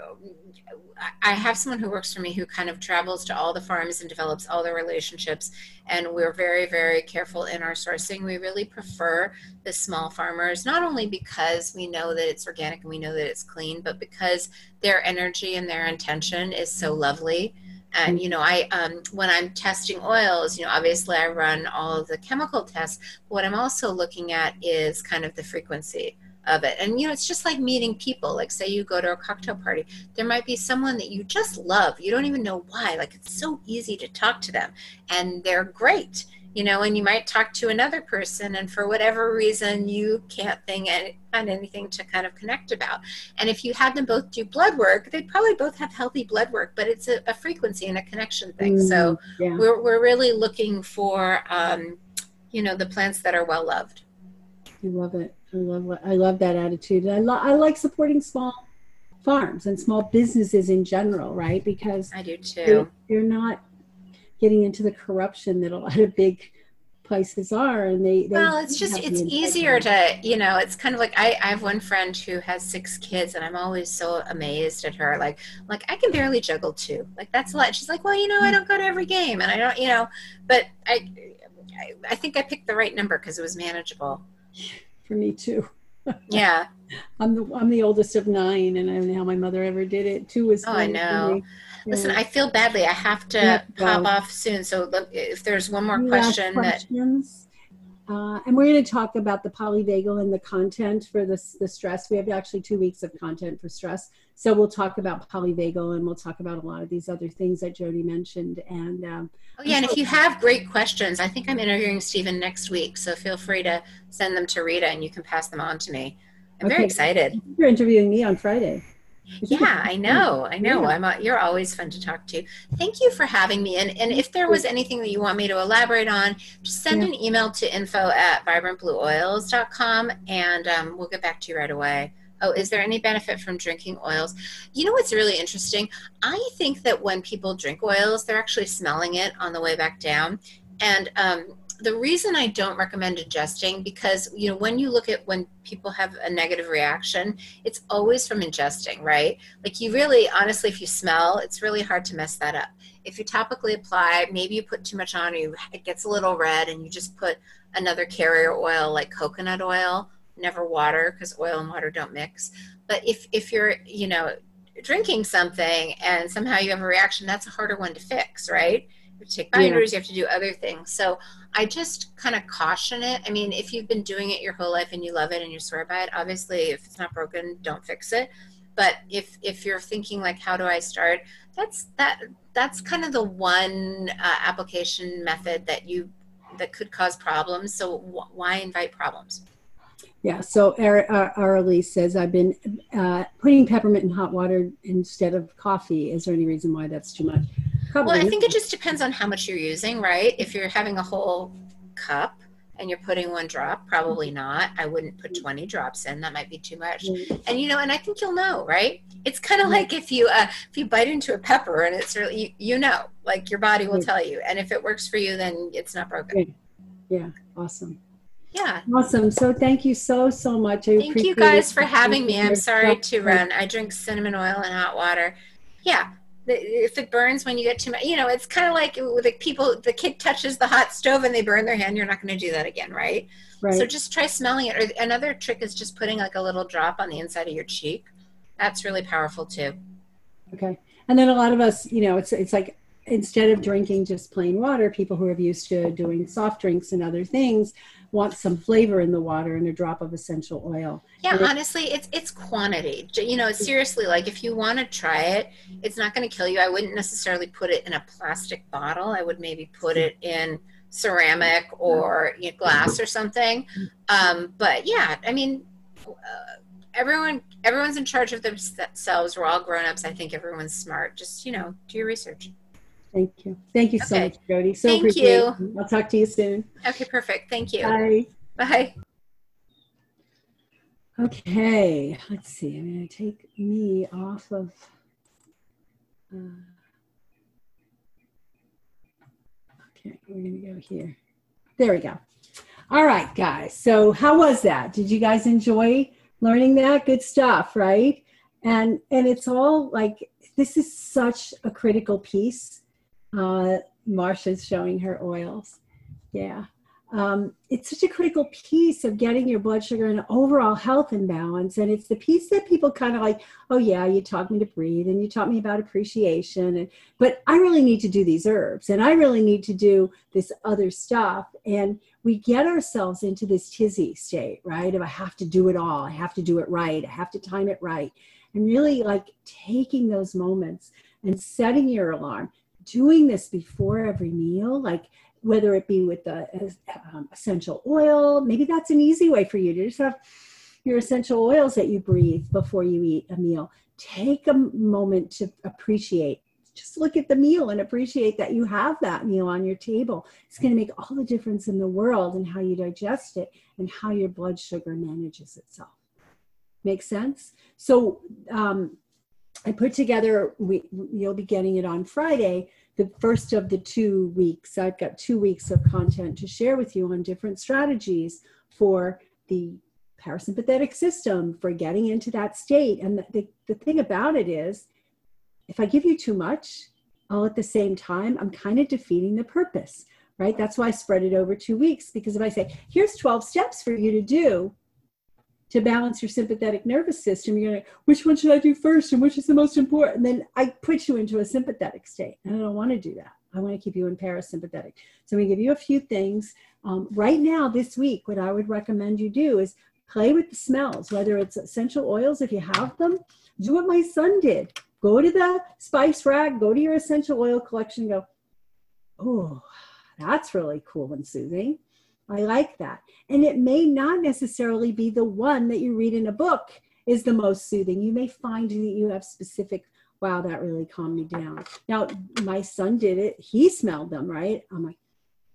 I have someone who works for me who kind of travels to all the farms and develops all the relationships. And we're very, very careful in our sourcing. We really prefer the small farmers, not only because we know that it's organic and we know that it's clean, but because their energy and their intention is so lovely. And, you know, I, um, when I'm testing oils, you know, obviously I run all of the chemical tests. But what I'm also looking at is kind of the frequency of it. And, you know, it's just like meeting people. Like say you go to a cocktail party, there might be someone that you just love. You don't even know why. Like it's so easy to talk to them and they're great, you know, and you might talk to another person and for whatever reason you can't think and find anything to kind of connect about. And if you had them both do blood work, they'd probably both have healthy blood work, but it's a, a frequency and a connection thing. Mm, so yeah. we're, we're really looking for, um, you know, the plants that are well loved. I love it. I love I love that attitude. I, lo- I like supporting small farms and small businesses in general, right? Because I do too. You're, you're not getting into the corruption that a lot of big places are, and they. they well, it's just it's easier to, you know. It's kind of like I, I have one friend who has six kids, and I'm always so amazed at her. Like like I can barely juggle two. Like that's a lot. She's like, well, you know, I don't go to every game, and I don't, you know, but I I, I think I picked the right number because it was manageable. For me too. Yeah. I'm the I'm the oldest of nine, and I don't know how my mother ever did it. Two was. Oh, I know. Listen, yeah. I feel badly. I have to have to pop go. off soon. So if there's one more question that. Uh, and we're going to talk about the polyvagal and the content for this, the stress. We have actually two weeks of content for stress. So we'll talk about polyvagal and we'll talk about a lot of these other things that Jody mentioned. And um, oh yeah, and if you have great questions, I think I'm interviewing Stephen next week. So feel free to send them to Rita and you can pass them on to me. I'm okay. very excited. You're interviewing me on Friday. Yeah, I know. I know. I'm a, you're always fun to talk to. Thank you for having me. And, and if there was anything that you want me to elaborate on, just send yeah. an email to info at vibrant blue oils dot com and um, we'll get back to you right away. Oh, is there any benefit from drinking oils? You know what's really interesting? I think that when people drink oils, they're actually smelling it on the way back down. And um, the reason I don't recommend ingesting, because, you know, when you look at when people have a negative reaction, it's always from ingesting, right? Like you really, honestly, if you smell, it's really hard to mess that up. If you topically apply, maybe you put too much on, or you, it gets a little red, and you just put another carrier oil like coconut oil, never water, because oil and water don't mix. But if, if you're, you know, drinking something and somehow you have a reaction, that's a harder one to fix, right? You have to take binders, yeah. You have to do other things. So I just kind of caution it. I mean, if you've been doing it your whole life and you love it and you swear by it, obviously if it's not broken, don't fix it. But if if you're thinking like, how do I start? That's that that's kind of the one uh, application method that you that could cause problems. So w- why invite problems? Yeah. So Arlie says, I've been uh, putting peppermint in hot water instead of coffee. Is there any reason why that's too much? Probably. Well, I think it just depends on how much you're using, right? If you're having a whole cup and you're putting one drop, probably not. I wouldn't put twenty drops in. That might be too much. And, you know, and I think you'll know, right? It's kind of like if you uh, if you bite into a pepper and it's really, you, you know, like your body will tell you. And if it works for you, then it's not broken. Yeah. Awesome. Yeah. Awesome. So thank you so, so much. I thank you guys for having me. I'm sorry to run. I drink cinnamon oil and hot water. Yeah. If it burns when you get too much, you know, it's kind of like the people, the kid touches the hot stove and they burn their hand. You're not going to do that again, right? Right. So just try smelling it. Or another trick is just putting like a little drop on the inside of your cheek. That's really powerful too. Okay. And then a lot of us, you know, it's it's like instead of drinking just plain water, people who are used to doing soft drinks and other things want some flavor in the water and a drop of essential oil. Yeah, it, honestly, it's it's quantity. You know, seriously, like if you want to try it, it's not going to kill you. I wouldn't necessarily put it in a plastic bottle. I would maybe put it in ceramic or, you know, glass or something. Um, but yeah, I mean, uh, everyone everyone's in charge of themselves. We're all grown-ups. I think everyone's smart. Just, you know, do your research. Thank you. Thank you so okay. much, Jody. So Thank you. I'll talk to you soon. Okay, perfect. Thank you. Bye. Bye. Okay, let's see. I'm going to take me off of. Uh, okay, we're going to go here. There we go. All right, guys. So how was that? Did you guys enjoy learning that? Good stuff, right? And and it's all like, this is such a critical piece. Uh, Marsha's showing her oils. Yeah. Um, it's such a critical piece of getting your blood sugar and overall health in balance. And it's the piece that people kind of like, oh yeah, you taught me to breathe and you taught me about appreciation. And, but I really need to do these herbs and I really need to do this other stuff. And we get ourselves into this tizzy state, right? Of I have to do it all. I have to do it right. I have to time it right. And really like taking those moments and setting your alarm, doing this before every meal, like whether it be with the um, essential oil, maybe that's an easy way for you to just have your essential oils that you breathe before you eat a meal. Take a moment to appreciate, just look at the meal and appreciate that you have that meal on your table. It's going to make all the difference in the world in how you digest it and how your blood sugar manages itself. Make sense? So um, I put together, we, you'll be getting it on Friday, the first of the two weeks. I've got two weeks of content to share with you on different strategies for the parasympathetic system, for getting into that state. And the, the, the thing about it is, if I give you too much, all at the same time, I'm kind of defeating the purpose, right? That's why I spread it over two weeks, because if I say, here's twelve steps for you to do to balance your sympathetic nervous system, you're going to, which one should I do first and which is the most important? And then I put you into a sympathetic state. And I don't want to do that. I want to keep you in parasympathetic. So we give you a few things. Um, right now, this week, what I would recommend you do is play with the smells, whether it's essential oils, if you have them. Do what my son did. Go to the spice rack, go to your essential oil collection and go, oh, that's really cool and soothing. I like that. And it may not necessarily be the one that you read in a book is the most soothing. You may find that you have specific, wow, that really calmed me down. Now, my son did it. He smelled them, right? I'm like,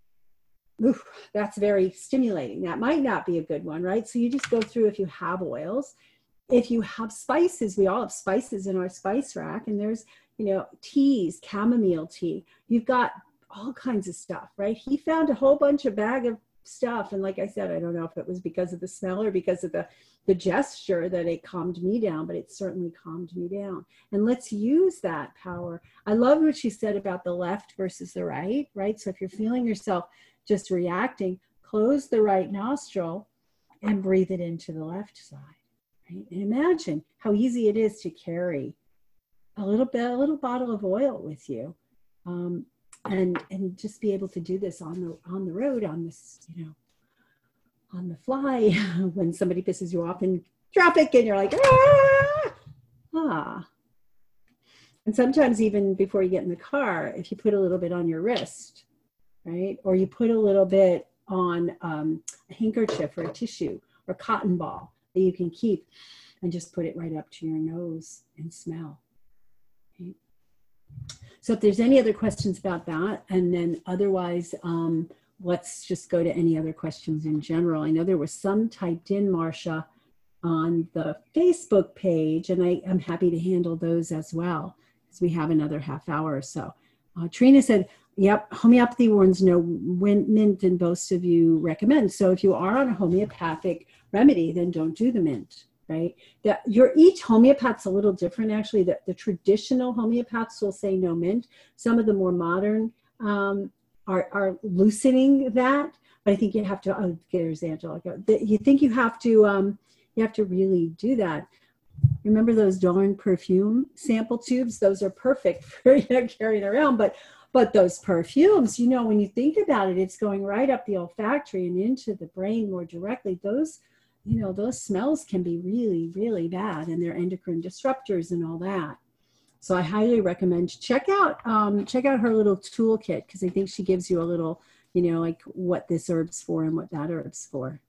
ooh, that's very stimulating. That might not be a good one, right? So you just go through, if you have oils, if you have spices, we all have spices in our spice rack, and there's, you know, teas, chamomile tea. You've got all kinds of stuff, right? He found a whole bunch of bag of stuff. And like I said, I don't know if it was because of the smell or because of the, the gesture that it calmed me down, but it certainly calmed me down. And let's use that power. I love what she said about the left versus the right, right? So if you're feeling yourself just reacting, close the right nostril and breathe it into the left side, right? And imagine how easy it is to carry a little bit, a little bottle of oil with you. Um, and, and just be able to do this on the, on the road, on this, you know, on the fly, when somebody pisses you off in traffic and you're like, ah, ah. And sometimes even before you get in the car, if you put a little bit on your wrist, right? Or you put a little bit on um, a handkerchief or a tissue or cotton ball that you can keep and just put it right up to your nose and smell. Okay. So if there's any other questions about that, and then otherwise, um, let's just go to any other questions in general. I know there was some typed in, Marcia, on the Facebook page, and I am happy to handle those as well, because we have another half hour or so. Uh, Trina said, yep, homeopathy warns no mint, and most of you recommend. So if you are on a homeopathic remedy, then don't do the mint, right? That your each homeopath's a little different, actually. The, the traditional homeopaths will say no mint. Some of the more modern um, are, are loosening that, but I think you have to, oh, there's Angelica. You think you have to, um, you have to really do that. Remember those Dawn perfume sample tubes? Those are perfect for, you know, carrying around, but But those perfumes, you know, when you think about it, it's going right up the olfactory and into the brain more directly. Those, you know, those smells can be really, really bad, and they're endocrine disruptors and all that. So I highly recommend check out um, check out her little toolkit, because I think she gives you a little, you know, like what this herb's for and what that herb's for.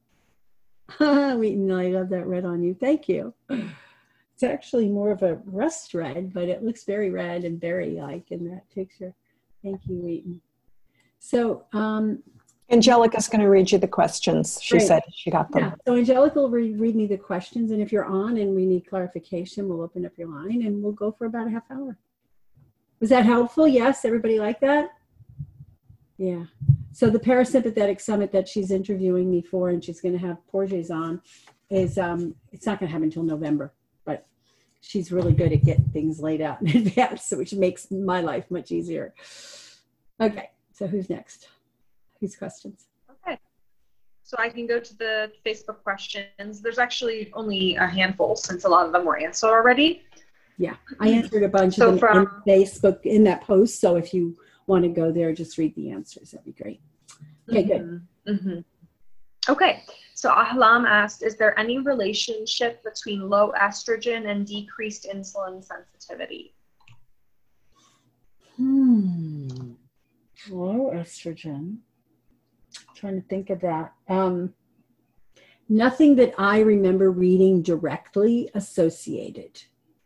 Wheaton, I love that red on you. Thank you. It's actually more of a rust red, but it looks very red and berry-like in that picture. Thank you, Wheaton. So, um, Angelica's going to read you the questions. She great. said she got them. Yeah. So Angelica will re read me the questions, and if you're on and we need clarification, we'll open up your line and we'll go for about a half hour. Was that helpful? Yes, everybody like that? Yeah. So the parasympathetic summit that she's interviewing me for, and she's going to have Porges on, is um, it's not going to happen until November, but she's really good at getting things laid out in advance, which makes my life much easier. Okay, so who's next? Whose questions? Okay, so I can go to the Facebook questions. There's actually only a handful, since a lot of them were answered already. Yeah, I answered a bunch so of them from, in Facebook in that post, so if you want to go there, just read the answers. That'd be great. Okay, mm-hmm, good. Mm-hmm. Okay, so Ahlam asked, is there any relationship between low estrogen and decreased insulin sensitivity? Hmm. Low estrogen. I'm trying to think of that. Um, nothing that I remember reading directly associated.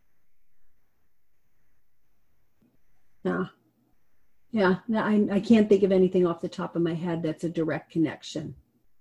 No. Yeah, no, I, I can't think of anything off the top of my head that's a direct connection.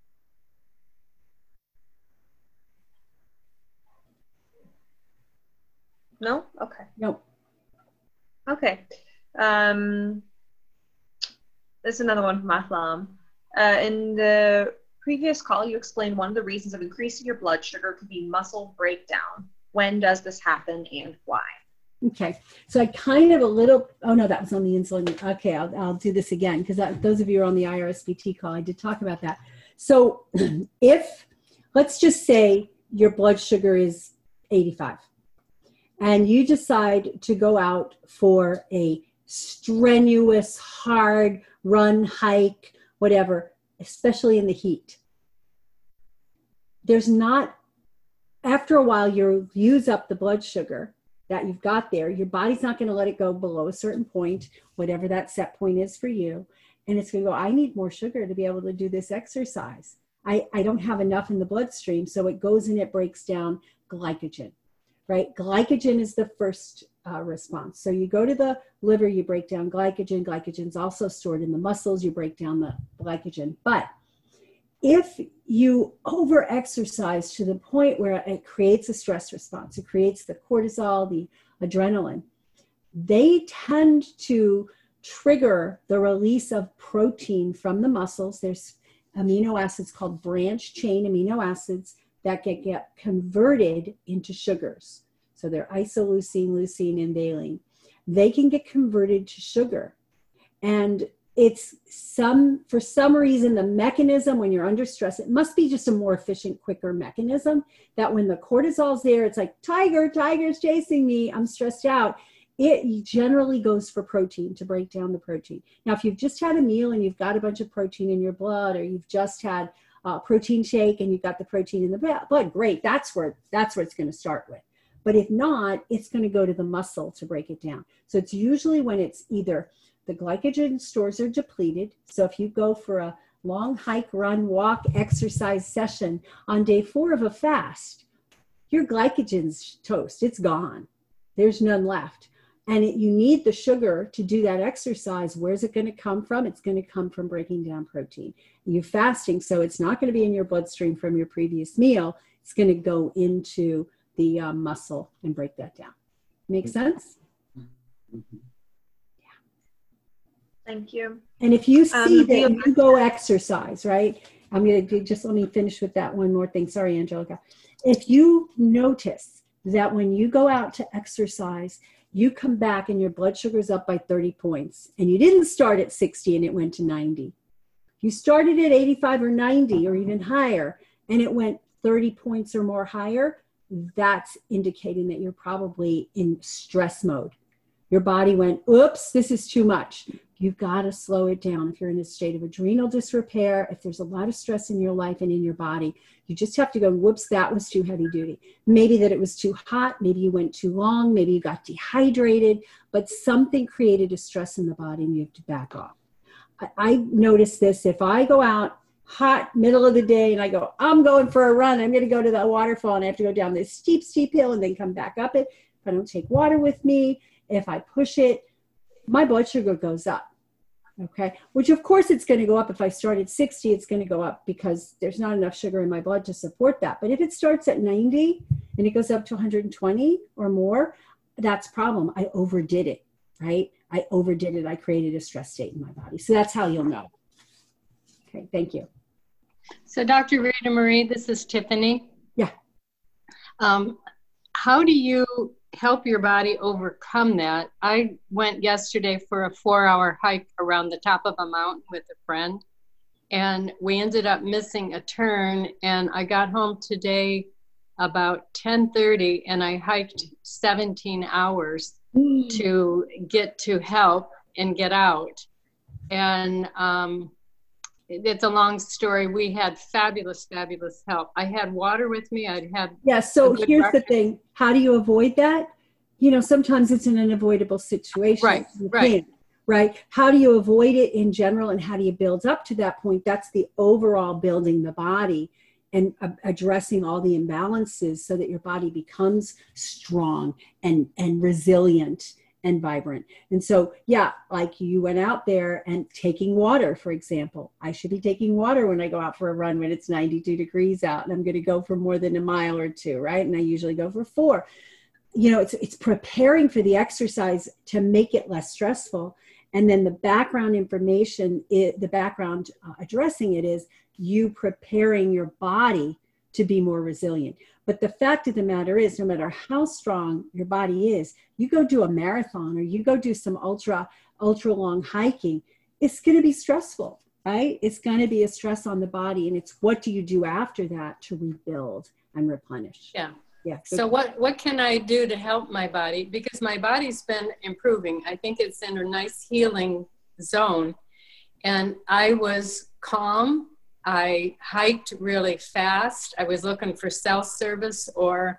No? Okay. Nope. Okay. Um, this is another one from Ahlam. Uh, in the previous call, you explained one of the reasons of increasing your blood sugar could be muscle breakdown. When does this happen and why? Okay, so I kind of a little, oh no, that was on the insulin. Okay, I'll, I'll do this again, because those of you who are on the I R S V T call, I did talk about that. So if, let's just say your blood sugar is eighty-five, and you decide to go out for a strenuous, hard run, hike, whatever, especially in the heat, there's not, after a while, you'll use up the blood sugar that you've got there. Your body's not going to let it go below a certain point, whatever that set point is for you. And it's going to go, I need more sugar to be able to do this exercise. I, I don't have enough in the bloodstream. So it goes and it breaks down glycogen, right? Glycogen is the first uh, response. So you go to the liver, you break down glycogen. Glycogen is also stored in the muscles. You break down the glycogen. But if you over-exercise to the point where it creates a stress response, it creates the cortisol, the adrenaline, they tend to trigger the release of protein from the muscles. There's amino acids called branch chain amino acids that get, get converted into sugars. So they're isoleucine, leucine, and valine. They can get converted to sugar. And it's some, for some reason, the mechanism when you're under stress, it must be just a more efficient, quicker mechanism that when the cortisol's there, it's like, tiger, tiger's chasing me, I'm stressed out. It generally goes for protein to break down the protein. Now, if you've just had a meal and you've got a bunch of protein in your blood, or you've just had a protein shake and you've got the protein in the blood, great, that's where, that's where it's going to start with. But if not, it's going to go to the muscle to break it down. So it's usually when it's either the glycogen stores are depleted. So if you go for a long hike, run, walk, exercise session on day four of a fast, your glycogen's toast. It's gone. There's none left. And it, you need the sugar to do that exercise. Where's it going to come from? It's going to come from breaking down protein. You're fasting, so it's not going to be in your bloodstream from your previous meal. It's going to go into the uh, muscle and break that down. Make sense? Mm-hmm. Thank you. And if you see Um, that you go exercise, right? I'm going to just let me finish with that one more thing. Sorry, Angelica. If you notice that when you go out to exercise, you come back and your blood sugar's up by thirty points, and you didn't start at sixty and it went to ninety. You started at eighty-five or ninety or even higher, and it went thirty points or more higher, that's indicating that you're probably in stress mode. Your body went, oops, this is too much. You've got to slow it down. If you're in a state of adrenal disrepair, if there's a lot of stress in your life and in your body, you just have to go, whoops, that was too heavy duty. Maybe that it was too hot. Maybe you went too long. Maybe you got dehydrated, but something created a stress in the body and you have to back off. I, I notice this. If I go out hot, middle of the day, and I go, I'm going for a run, I'm going to go to the waterfall, and I have to go down this steep, steep hill and then come back up it. If I don't take water with me, if I push it, my blood sugar goes up. Okay, which of course it's going to go up. If I start at sixty, it's going to go up because there's not enough sugar in my blood to support that. But if it starts at ninety and it goes up to one hundred twenty or more, that's a problem. I overdid it, right? I overdid it. I created a stress state in my body. So that's how you'll know. Okay, thank you. So Doctor Rita Marie, this is Tiffany. Yeah. Um, how do you help your body overcome that? I went yesterday for a four hour hike around the top of a mountain with a friend, and we ended up missing a turn, and I got home today about ten thirty and I hiked seventeen hours mm. to get to help and get out. And um, it's a long story. We had fabulous, fabulous help. I had water with me. I'd had yeah. So here's breakfast. The thing. How do you avoid that? You know, sometimes it's an unavoidable situation. Right. Right. Right. How do you avoid it in general, and how do you build up to that point? That's the overall building the body and uh, addressing all the imbalances so that your body becomes strong and and resilient and vibrant. And so, yeah, like you went out there and taking water, for example. I should be taking water when I go out for a run when it's ninety-two degrees out and I'm going to go for more than a mile or two, right? And I usually go for four. You know, it's it's preparing for the exercise to make it less stressful. And then the background information, it, the background uh, addressing it is you preparing your body to be more resilient. But the fact of the matter is, no matter how strong your body is, you go do a marathon or you go do some ultra, ultra long hiking, it's going to be stressful, right? It's going to be a stress on the body. And it's what do you do after that to rebuild and replenish? Yeah. Yeah. So what, what can I do to help my body? Because my body's been improving. I think it's in a nice healing zone. And I was calm. I hiked really fast. I was looking for cell service or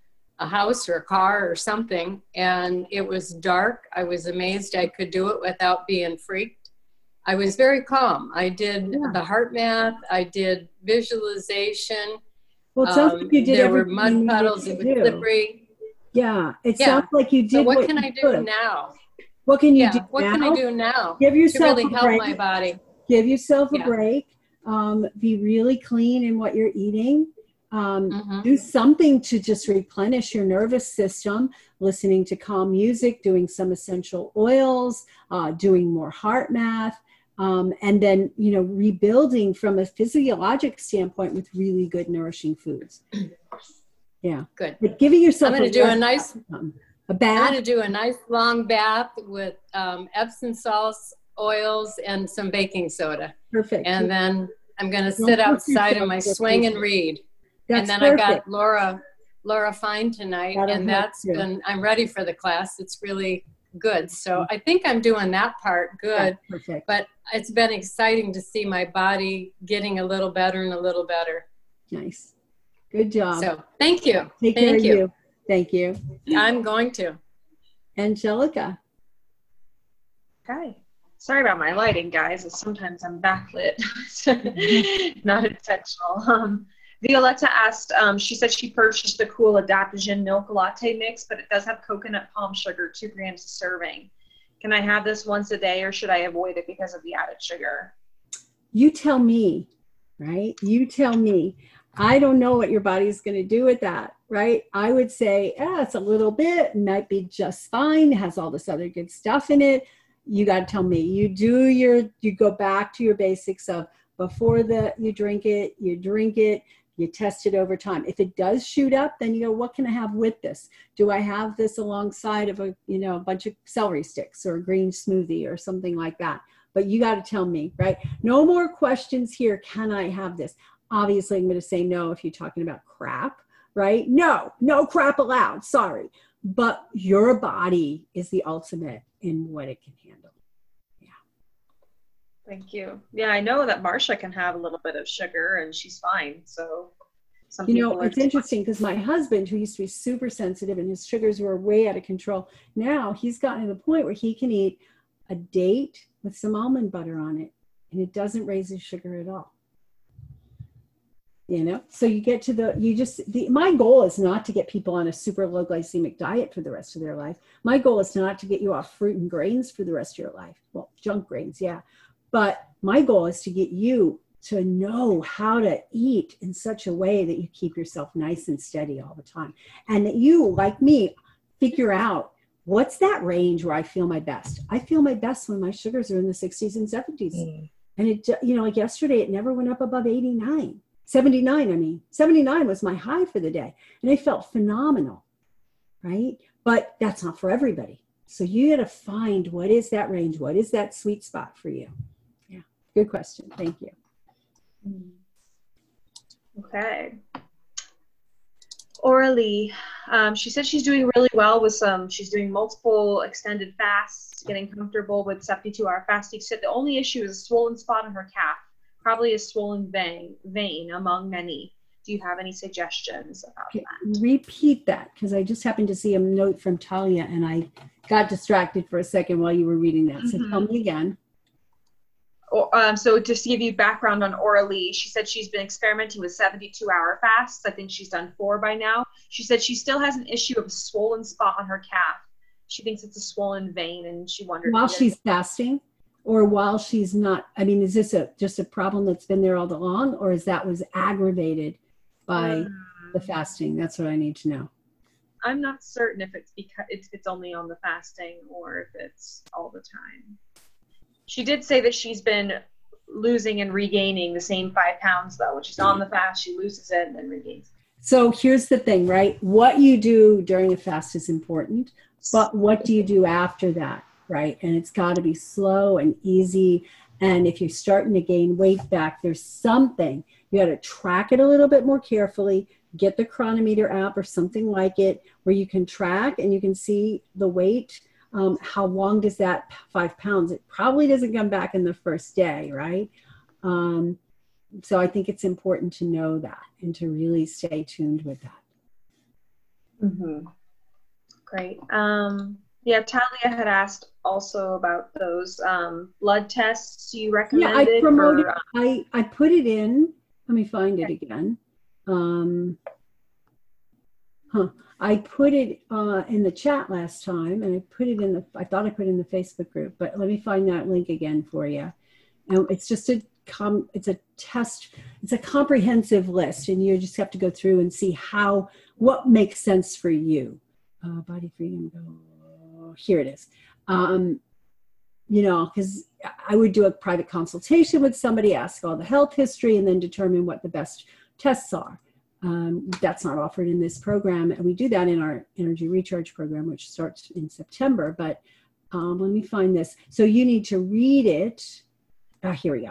a house or a car or something. And it was dark. I was amazed I could do it without being freaked. I was very calm. I did yeah. the heart math. I did visualization. Well, it sounds um, like you did there were mud puddles. It was slippery. Yeah, it yeah. sounds like you did. So what, what can I do could. now? What can you yeah. do What now? can I do now? Give yourself to really a help break. my body. Give yourself a yeah. break. Um, be really clean in what you're eating. Um, Mhm. Do something to just replenish your nervous system, listening to calm music, doing some essential oils, uh, doing more heart math, um, and then, you know, rebuilding from a physiologic standpoint with really good nourishing foods. Yeah. Good. But giving yourself I'm going to do a rest, nice, um, a I'm bath. going to do a nice long bath with um, Epsom salts, oils, and some baking soda. Perfect. And then I'm going to Don't sit push outside in yourself my to swing push and it. read. That's And then perfect. I got Laura, Laura Fine tonight, That'll and help that's too. been, I'm ready for the class. It's really good. So I think I'm doing that part good, That's perfect. but it's been exciting to see my body getting a little better and a little better. Nice. Good job. So thank you. Take care Thank of you. you. Thank you. I'm going to. Angelica. Okay. Sorry about my lighting, guys. Sometimes I'm backlit. Not intentional. Um, Violetta asked, um, she said she purchased the Cool Adaptogen Milk Latte Mix, but it does have coconut palm sugar, two grams a serving. Can I have this once a day, or should I avoid it because of the added sugar? You tell me, right? You tell me. I don't know what your body's going to do with that, right? I would say, yeah, it's a little bit, might be just fine. It has all this other good stuff in it. You got to tell me. You do your, you go back to your basics of before the you drink it, you drink it, you test it over time. If it does shoot up, then you go, what can I have with this? Do I have this alongside of a, you know, a bunch of celery sticks or a green smoothie or something like that? But you got to tell me, right? No more questions here. Can I have this? Obviously, I'm going to say no if you're talking about crap, right? No, no crap allowed. Sorry. But your body is the ultimate in what it can handle. Yeah. Thank you. Yeah, I know that Marsha can have a little bit of sugar and she's fine. So some You know, people are it's interesting because my husband, who used to be super sensitive and his sugars were way out of control, now he's gotten to the point where he can eat a date with some almond butter on it and it doesn't raise his sugar at all. You know, so you get to the, you just, the, my goal is not to get people on a super low glycemic diet for the rest of their life. My goal is not to get you off fruit and grains for the rest of your life. Well, junk grains, yeah. But my goal is to get you to know how to eat in such a way that you keep yourself nice and steady all the time. And that you, like me, figure out what's that range where I feel my best. I feel my best when my sugars are in the sixties and seventies. Mm. And it, you know, like yesterday, it never went up above eighty-nine. seventy-nine, I mean, seventy-nine was my high for the day. And I felt phenomenal, right? But that's not for everybody. So you got to find what is that range? What is that sweet spot for you? Yeah, good question. Thank you. Okay. Orally, um, she said she's doing really well with some, she's doing multiple extended fasts, getting comfortable with seventy-two hour fasting. She said the only issue is a swollen spot on her calf. Probably a swollen vein, vein among many. Do you have any suggestions about Okay, that? repeat that, because I just happened to see a note from Talia and I got distracted for a second while you were reading that. So mm-hmm. Tell me again. Or, um, so just to give you background on Oralee, she said she's been experimenting with seventy-two hour fasts. I think she's done four by now. She said she still has an issue of a swollen spot on her calf. She thinks it's a swollen vein and she wondered. While she's fasting? Or while she's not, I mean, is this a just a problem that's been there all along, or is that was aggravated by um, the fasting? That's what I need to know. I'm not certain if it's because it's, it's only on the fasting or if it's all the time. She did say that she's been losing and regaining the same five pounds though, which is on the fast. She loses it and then regains. So here's the thing, right? What you do during a fast is important, but what do you do after that? Right? And it's got to be slow and easy. And if you're starting to gain weight back, there's something. You got to track it a little bit more carefully, get the Chronometer app or something like it where you can track and you can see the weight. Um, how long does that five pounds? It probably doesn't come back in the first day, right? Um, so I think it's important to know that and to really stay tuned with that. Mm-hmm. Great. Um, Yeah, Talia had asked also about those um, blood tests you recommended. Yeah, I promoted, for, um, I, I put it in, let me find it again. Um, huh, I put it uh, in the chat last time and I put it in the, I thought I put it in the Facebook group, but let me find that link again for you. And it's just a com, it's a test, it's a comprehensive list, and you just have to go through and see how, what makes sense for you. Uh, body freedom, oh, here it is. Um, you know, because I would do a private consultation with somebody, ask all the health history, and then determine what the best tests are. Um, that's not offered in this program, and we do that in our energy recharge program, which starts in September. But um, let me find this. So you need to read it. Ah, here we go.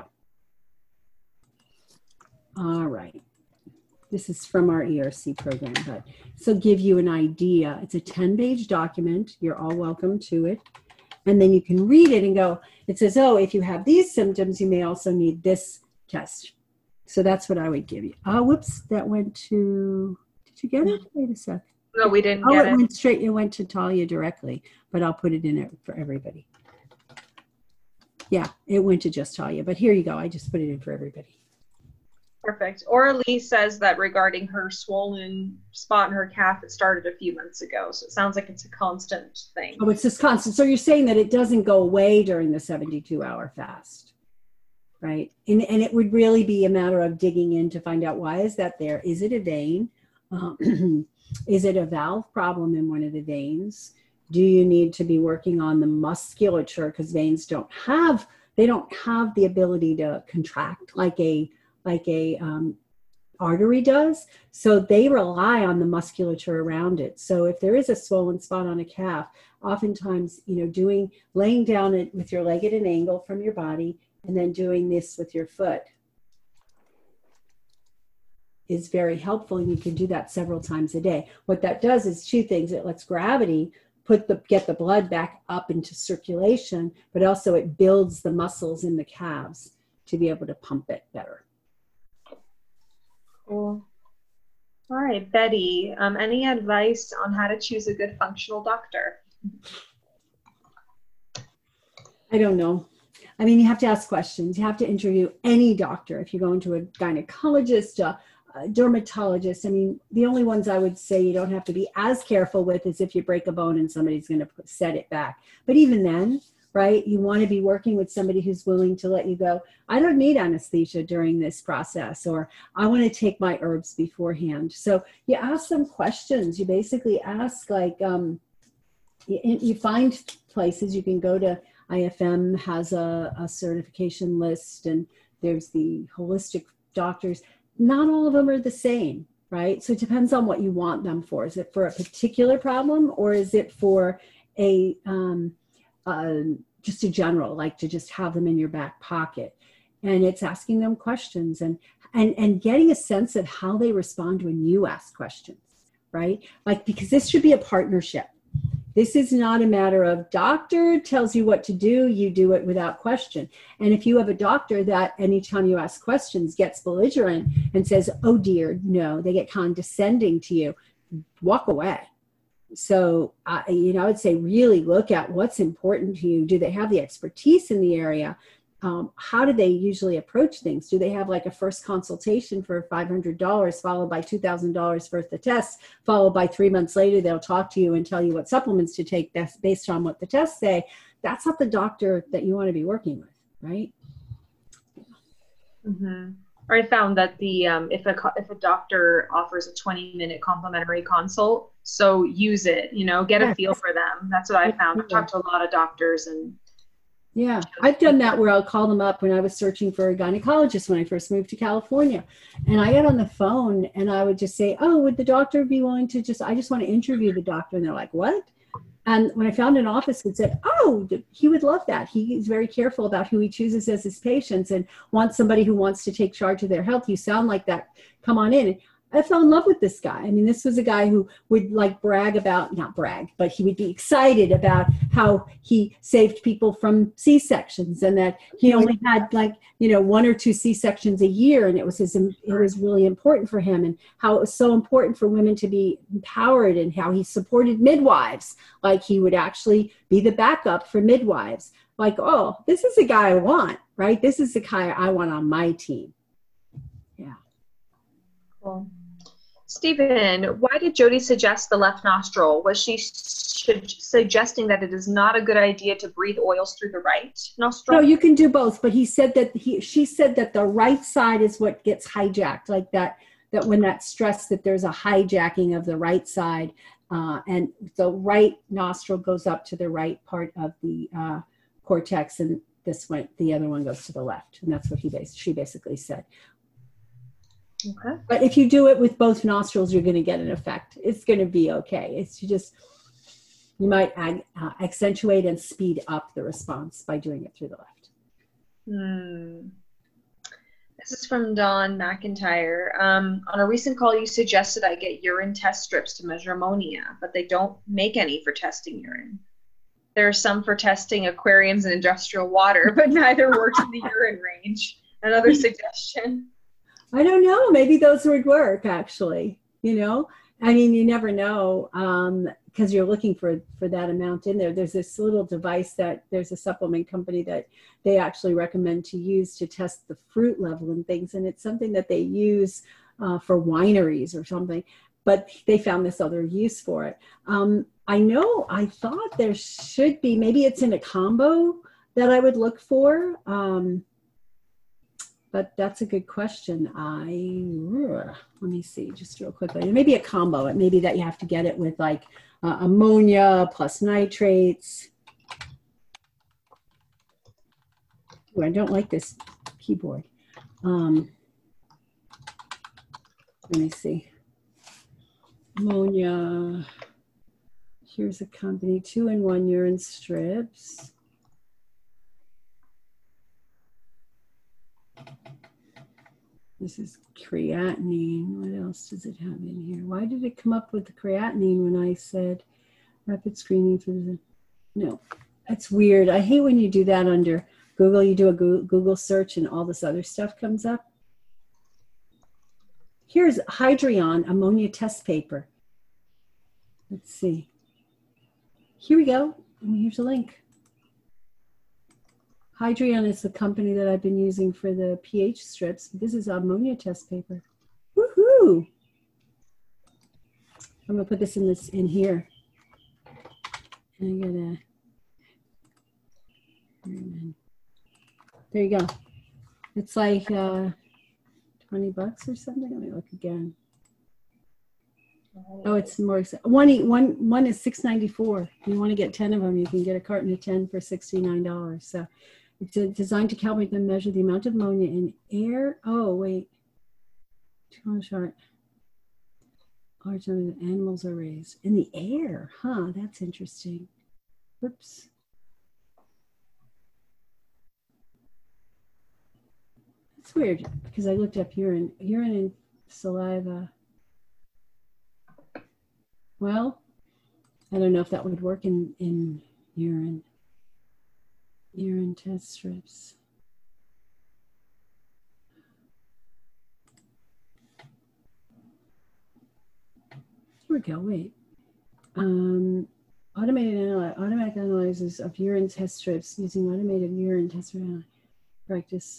All right. This is from our E R C program, but so give you an idea. It's a ten page document. You're all welcome to it. And then you can read it and go, it says, oh, if you have these symptoms, you may also need this test. So that's what I would give you. Oh, whoops, that went to, did you get it? Wait a sec. No, we didn't oh, get it. it. Oh, it went straight, it went to Talia directly, but I'll put it in it for everybody. Yeah, it went to just Talia, but here you go. I just put it in for everybody. Perfect. Oralee says that regarding her swollen spot in her calf, it started a few months ago. So it sounds like it's a constant thing. Oh, it's just constant. So you're saying that it doesn't go away during the seventy-two hour fast, right? And, and it would really be a matter of digging in to find out, why is that there? Is it a vein? Um, is it a valve problem in one of the veins? Do you need to be working on the musculature? Because veins don't have, they don't have the ability to contract like a like a um, artery does. So they rely on the musculature around it. So if there is a swollen spot on a calf, oftentimes, you know, doing, laying down it with your leg at an angle from your body and then doing this with your foot is very helpful. And you can do that several times a day. What that does is two things. It lets gravity put the, get the blood back up into circulation, but also it builds the muscles in the calves to be able to pump it better. Cool. All right, Betty, um, any advice on how to choose a good functional doctor? I don't know. I mean, you have to ask questions. You have to interview any doctor. If you're going to a gynecologist, a, a dermatologist, I mean, the only ones I would say you don't have to be as careful with is if you break a bone and somebody's going to set it back. But even then, right, you want to be working with somebody who's willing to let you go, I don't need anesthesia during this process, or I want to take my herbs beforehand. So you ask some questions. You basically ask, like, um, you, you find places. You can go to I F M has a, a certification list, and there's the holistic doctors. Not all of them are the same, right? So it depends on what you want them for. Is it for a particular problem, or is it for a um, Uh, just a general, like to just have them in your back pocket? And it's asking them questions and, and, and getting a sense of how they respond when you ask questions, right? Like, because this should be a partnership. This is not a matter of doctor tells you what to do, you do it without question. And if you have a doctor that anytime you ask questions gets belligerent and says, oh dear, no, they get condescending to you, walk away. So, uh, you know, I would say really look at what's important to you. Do they have the expertise in the area? Um, how do they usually approach things? Do they have like a first consultation for five hundred dollars followed by two thousand dollars worth of tests, followed by three months later, they'll talk to you and tell you what supplements to take best based on what the tests say? That's not the doctor that you want to be working with, right? Mm-hmm. I found that the um, if a if a doctor offers a twenty minute complimentary consult, so use it. You know, get a feel for them. That's what I found. I've talked to a lot of doctors, and yeah, I've done that where I'll call them up when I was searching for a gynecologist when I first moved to California, and I got on the phone and I would just say, "Oh, would the doctor be willing to just? I just want to interview the doctor." And they're like, "What?" And when I found an office that said, oh, he would love that. He's very careful about who he chooses as his patients and wants somebody who wants to take charge of their health. You sound like that. Come on in. I fell in love with this guy. I mean, this was a guy who would like brag about, not brag, but he would be excited about how he saved people from C-sections and that he only had like, you know, one or two C-sections a year. And it was his, it was really important for him, and how it was so important for women to be empowered, and how he supported midwives. Like he would actually be the backup for midwives. Like, oh, this is the guy I want, right? This is the guy I want on my team. Yeah. Cool. Stephen, why did Jody suggest the left nostril? Was she should, suggesting that it is not a good idea to breathe oils through the right nostril? No, you can do both, but he said that he she said that the right side is what gets hijacked, like that that when that's stressed, that there's a hijacking of the right side, uh, and the right nostril goes up to the right part of the uh, cortex, and this one, the other one goes to the left, and that's what he bas- she basically said. Okay. But if you do it with both nostrils, you're going to get an effect. It's going to be okay. It's just, you might ag- uh, accentuate and speed up the response by doing it through the left. Hmm. This is from Dawn McIntyre. Um, on a recent call, you suggested I get urine test strips to measure ammonia, but they don't make any for testing urine. There are some for testing aquariums and industrial water, but neither works in the urine range. Another suggestion. I don't know. Maybe those would work, actually. You know, I mean, you never know, um, because you're looking for for that amount in there. There's this little device that there's a supplement company that they actually recommend to use to test the fruit level and things, and it's something that they use uh, for wineries or something. But they found this other use for it. Um, I know. I thought there should be. Maybe it's in a combo that I would look for. Um, But that's a good question. I, let me see, just real quickly. Maybe a combo. It may be that you have to get it with like uh, ammonia plus nitrates. Ooh, I don't like this keyboard. Um, let me see. Ammonia. Here's a company, two in one urine strips. This is creatinine. What else does it have in here? Why did it come up with the creatinine when I said rapid screening through the, no, that's weird. I hate when you do that under Google. You do a Google search and all this other stuff comes up. Here's Hydrion ammonia test paper. Let's see. Here we go. And here's a link. Hydrion is the company that I've been using for the pH strips. This is ammonia test paper. Woohoo! I'm gonna put this in this in here. And I'm gonna. There you go. It's like uh, twenty bucks or something. Let me look again. Oh, it's more. One one one is six ninety-four. If you want to get ten of them, you can get a carton of ten for sixty-nine dollars. So. It's designed to calibrate and measure the amount of ammonia in air. Oh, wait. Too short. Large number of animals are raised. In the air. Huh, that's interesting. Whoops. That's weird because I looked up urine. Urine and saliva. Well, I don't know if that would work in, in urine. Urine test strips. Here we go, wait. Um, automated analy automatic analysis of urine test strips using automated urine test strip practice.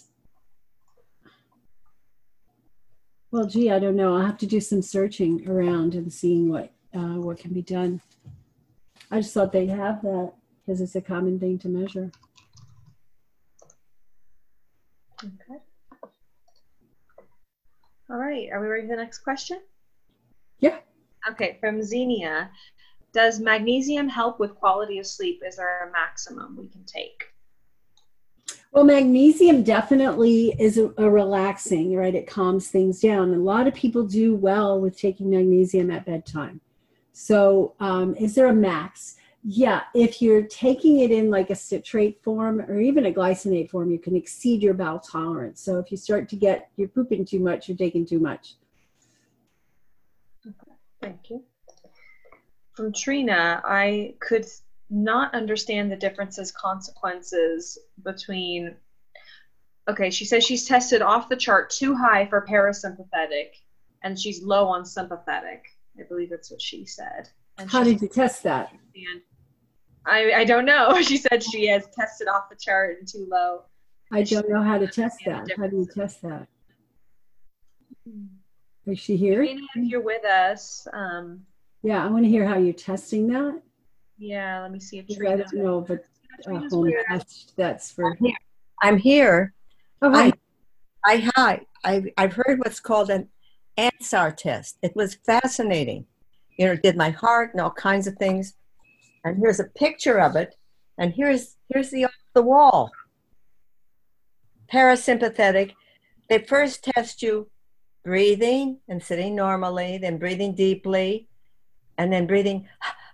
Well, gee, I don't know. I'll have to do some searching around and seeing what, uh, what can be done. I just thought they'd have that because it's a common thing to measure. Okay. All right. Are we ready for the next question? Yeah. Okay. From Xenia. Does magnesium help with quality of sleep? Is there a maximum we can take? Well, magnesium definitely is a, a relaxing, right? It calms things down. A lot of people do well with taking magnesium at bedtime. So um, is there a max? Yeah, if you're taking it in like a citrate form or even a glycinate form, you can exceed your bowel tolerance. So if you start to get, you're pooping too much, you're taking too much. Okay, thank you. From Trina, I could not understand the differences, consequences between, okay, she says she's tested off the chart too high for parasympathetic and she's low on sympathetic. I believe that's what she said. And How did you test that? And I, I don't know. She said she has tested off the chart and too low. I don't know how to test that. How do you test that? Is she here? Trina, if you're with us, um, Yeah, I want to hear how you're testing that. yeah, let me see if 'Cause I Trina's don't know if it's a Trina's home weird. test that's for. I'm here. I'm here. Oh, hi. I, I, hi. I, I've heard what's called an ANSAR test. It was fascinating. You know, it did my heart and all kinds of things. And here's a picture of it. And here's, here's the, the wall. Parasympathetic. They first test you breathing and sitting normally, then breathing deeply, and then breathing.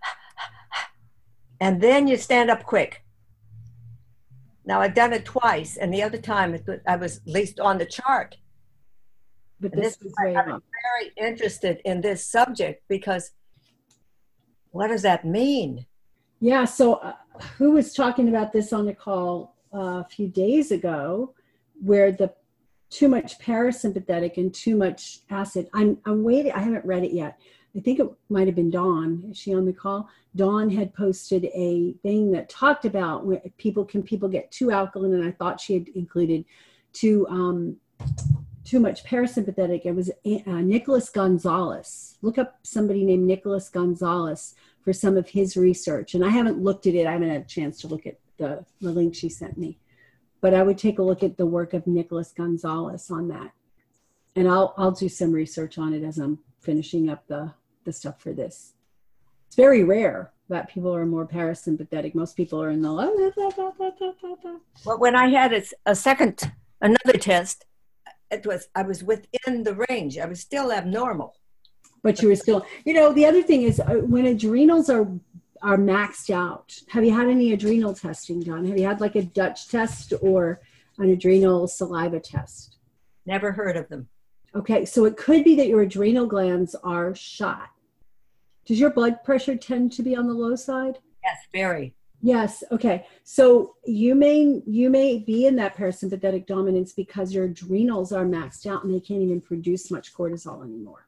And then you stand up quick. Now, I've done it twice, and the other time it, I was at least on the chart. But And this this was is why very I'm wrong. very interested in this subject, because what does that mean? Yeah, so uh, who was talking about this on the call uh, a few days ago, where the too much parasympathetic and too much acid. I'm I'm waiting. I haven't read it yet. I think it might have been Dawn. Is she on the call? Dawn had posted a thing that talked about where people can people get too alkaline, and I thought she had included too um, too much parasympathetic. It was uh, Nicholas Gonzalez. Look up somebody named Nicholas Gonzalez for some of his research, and I haven't looked at it. I haven't had a chance to look at the, the link she sent me, but I would take a look at the work of Nicholas Gonzalez on that, and I'll I'll do some research on it as I'm finishing up the the stuff for this. It's very rare that people are more parasympathetic. Most people are in the Well, when I had a, a second, another test, it was I was within the range. I was still abnormal. but you were still, you know, the other thing is uh, when adrenals are are maxed out. Have you had any adrenal testing done? Have you had like a Dutch test or an adrenal saliva test? Never heard of them. Okay, so it could be that your adrenal glands are shot. Does your blood pressure tend to be on the low side? Yes, very. Yes. Okay. So you may you may be in that parasympathetic dominance because your adrenals are maxed out and they can't even produce much cortisol anymore.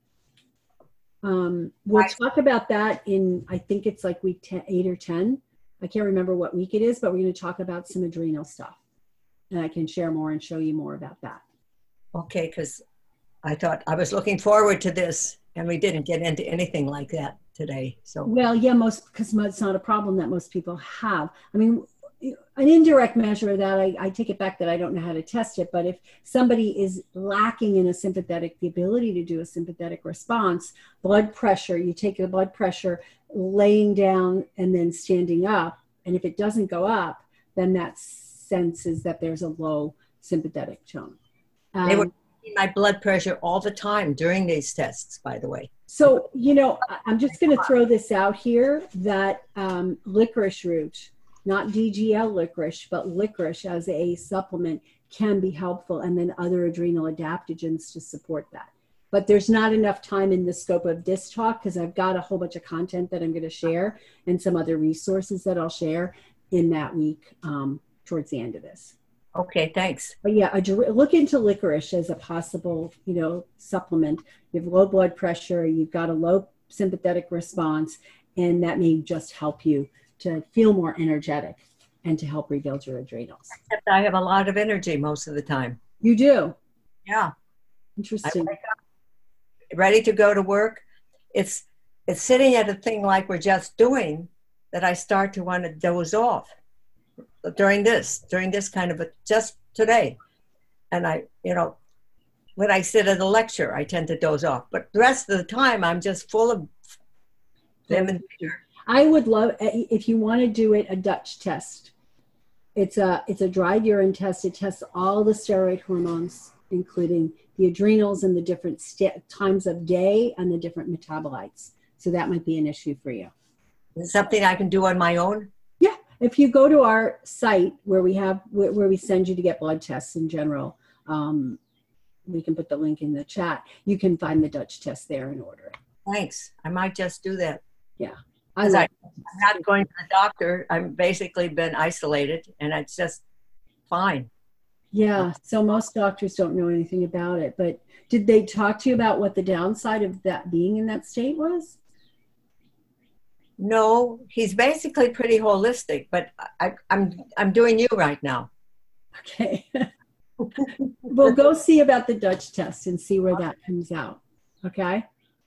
Um, we'll Right. talk about that in, I think it's like week ten, eight or ten. I can't remember what week it is, but we're going to talk about some adrenal stuff. And I can share more and show you more about that. Okay, because I thought I was looking forward to this, and we didn't get into anything like that today. So Well, yeah, most, because it's not a problem that most people have. I mean, an indirect measure of that, I, I take it back that I don't know how to test it, but if somebody is lacking in a sympathetic, the ability to do a sympathetic response, blood pressure, you take the blood pressure laying down and then standing up, and if it doesn't go up, then that senses that there's a low sympathetic tone. Um, they were taking my blood pressure all the time during these tests, by the way. So, you know, I- I'm just going to throw this out here that um, licorice root, not D G L licorice, but licorice as a supplement can be helpful, and then other adrenal adaptogens to support that. But there's not enough time in the scope of this talk because I've got a whole bunch of content that I'm going to share and some other resources that I'll share in that week um, towards the end of this. Okay, thanks. But yeah, adre- look into licorice as a possible, you know, supplement. You have low blood pressure, you've got a low sympathetic response, and that may just help you to feel more energetic and to help rebuild your adrenals. Except I have a lot of energy most of the time. You do. Yeah. I Interesting. wake up ready to go to work. It's it's sitting at a thing like we're just doing that I start to want to doze off during this, during this kind of a, just today. And I, you know, when I sit at a lecture, I tend to doze off. But the rest of the time, I'm just full of them and vigor. I would love, if you want to do it, a Dutch test. It's a, it's a dried urine test. It tests all the steroid hormones, including the adrenals and the different st- times of day and the different metabolites. So that might be an issue for you. Is it something I can do on my own? Yeah. If you go to our site where we have, where, where we send you to get blood tests in general, um, we can put the link in the chat. You can find the Dutch test there and order it. Thanks. I might just do that. Yeah. I 'Cause I, like I'm not going to the doctor. I've basically been isolated, and it's just fine. Yeah, so most doctors don't know anything about it, but did they talk to you about what the downside of that being in that state was? No, he's basically pretty holistic, but I, I'm I'm doing you right now. Okay. we'll go see about the Dutch test and see where that comes out. Okay.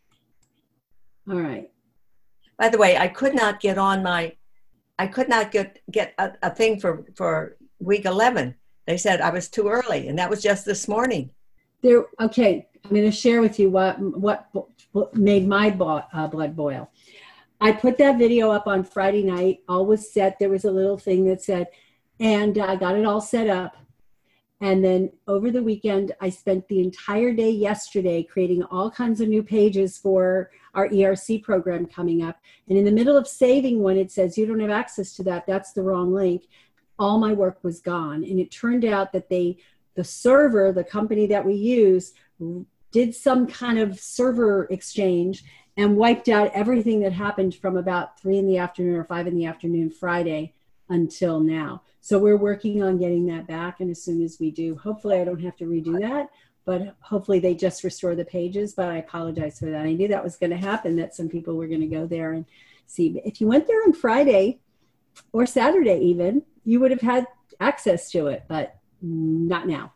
All right. By the way, I could not get on my, I could not get get a, a thing for for week eleven. They said I was too early, and that was just this morning. There. Okay. I'm going to share with you what what, what made my bo- uh, blood boil. I put that video up on Friday night. All was set. There was a little thing that said, and I got it all set up. And then over the weekend, I spent the entire day yesterday creating all kinds of new pages for our E R C program coming up. And in the middle of saving one, it says, you don't have access to that. That's the wrong link. All my work was gone. And it turned out that they, the server, the company that we use, did some kind of server exchange and wiped out everything that happened from about three in the afternoon or five in the afternoon Friday until now. So we're working on getting that back. And as soon as we do, hopefully I don't have to redo that, but hopefully they just restore the pages. But I apologize for that. I knew that was going to happen, that some people were going to go there and see. If you went there on Friday or Saturday even, you would have had access to it, but not now.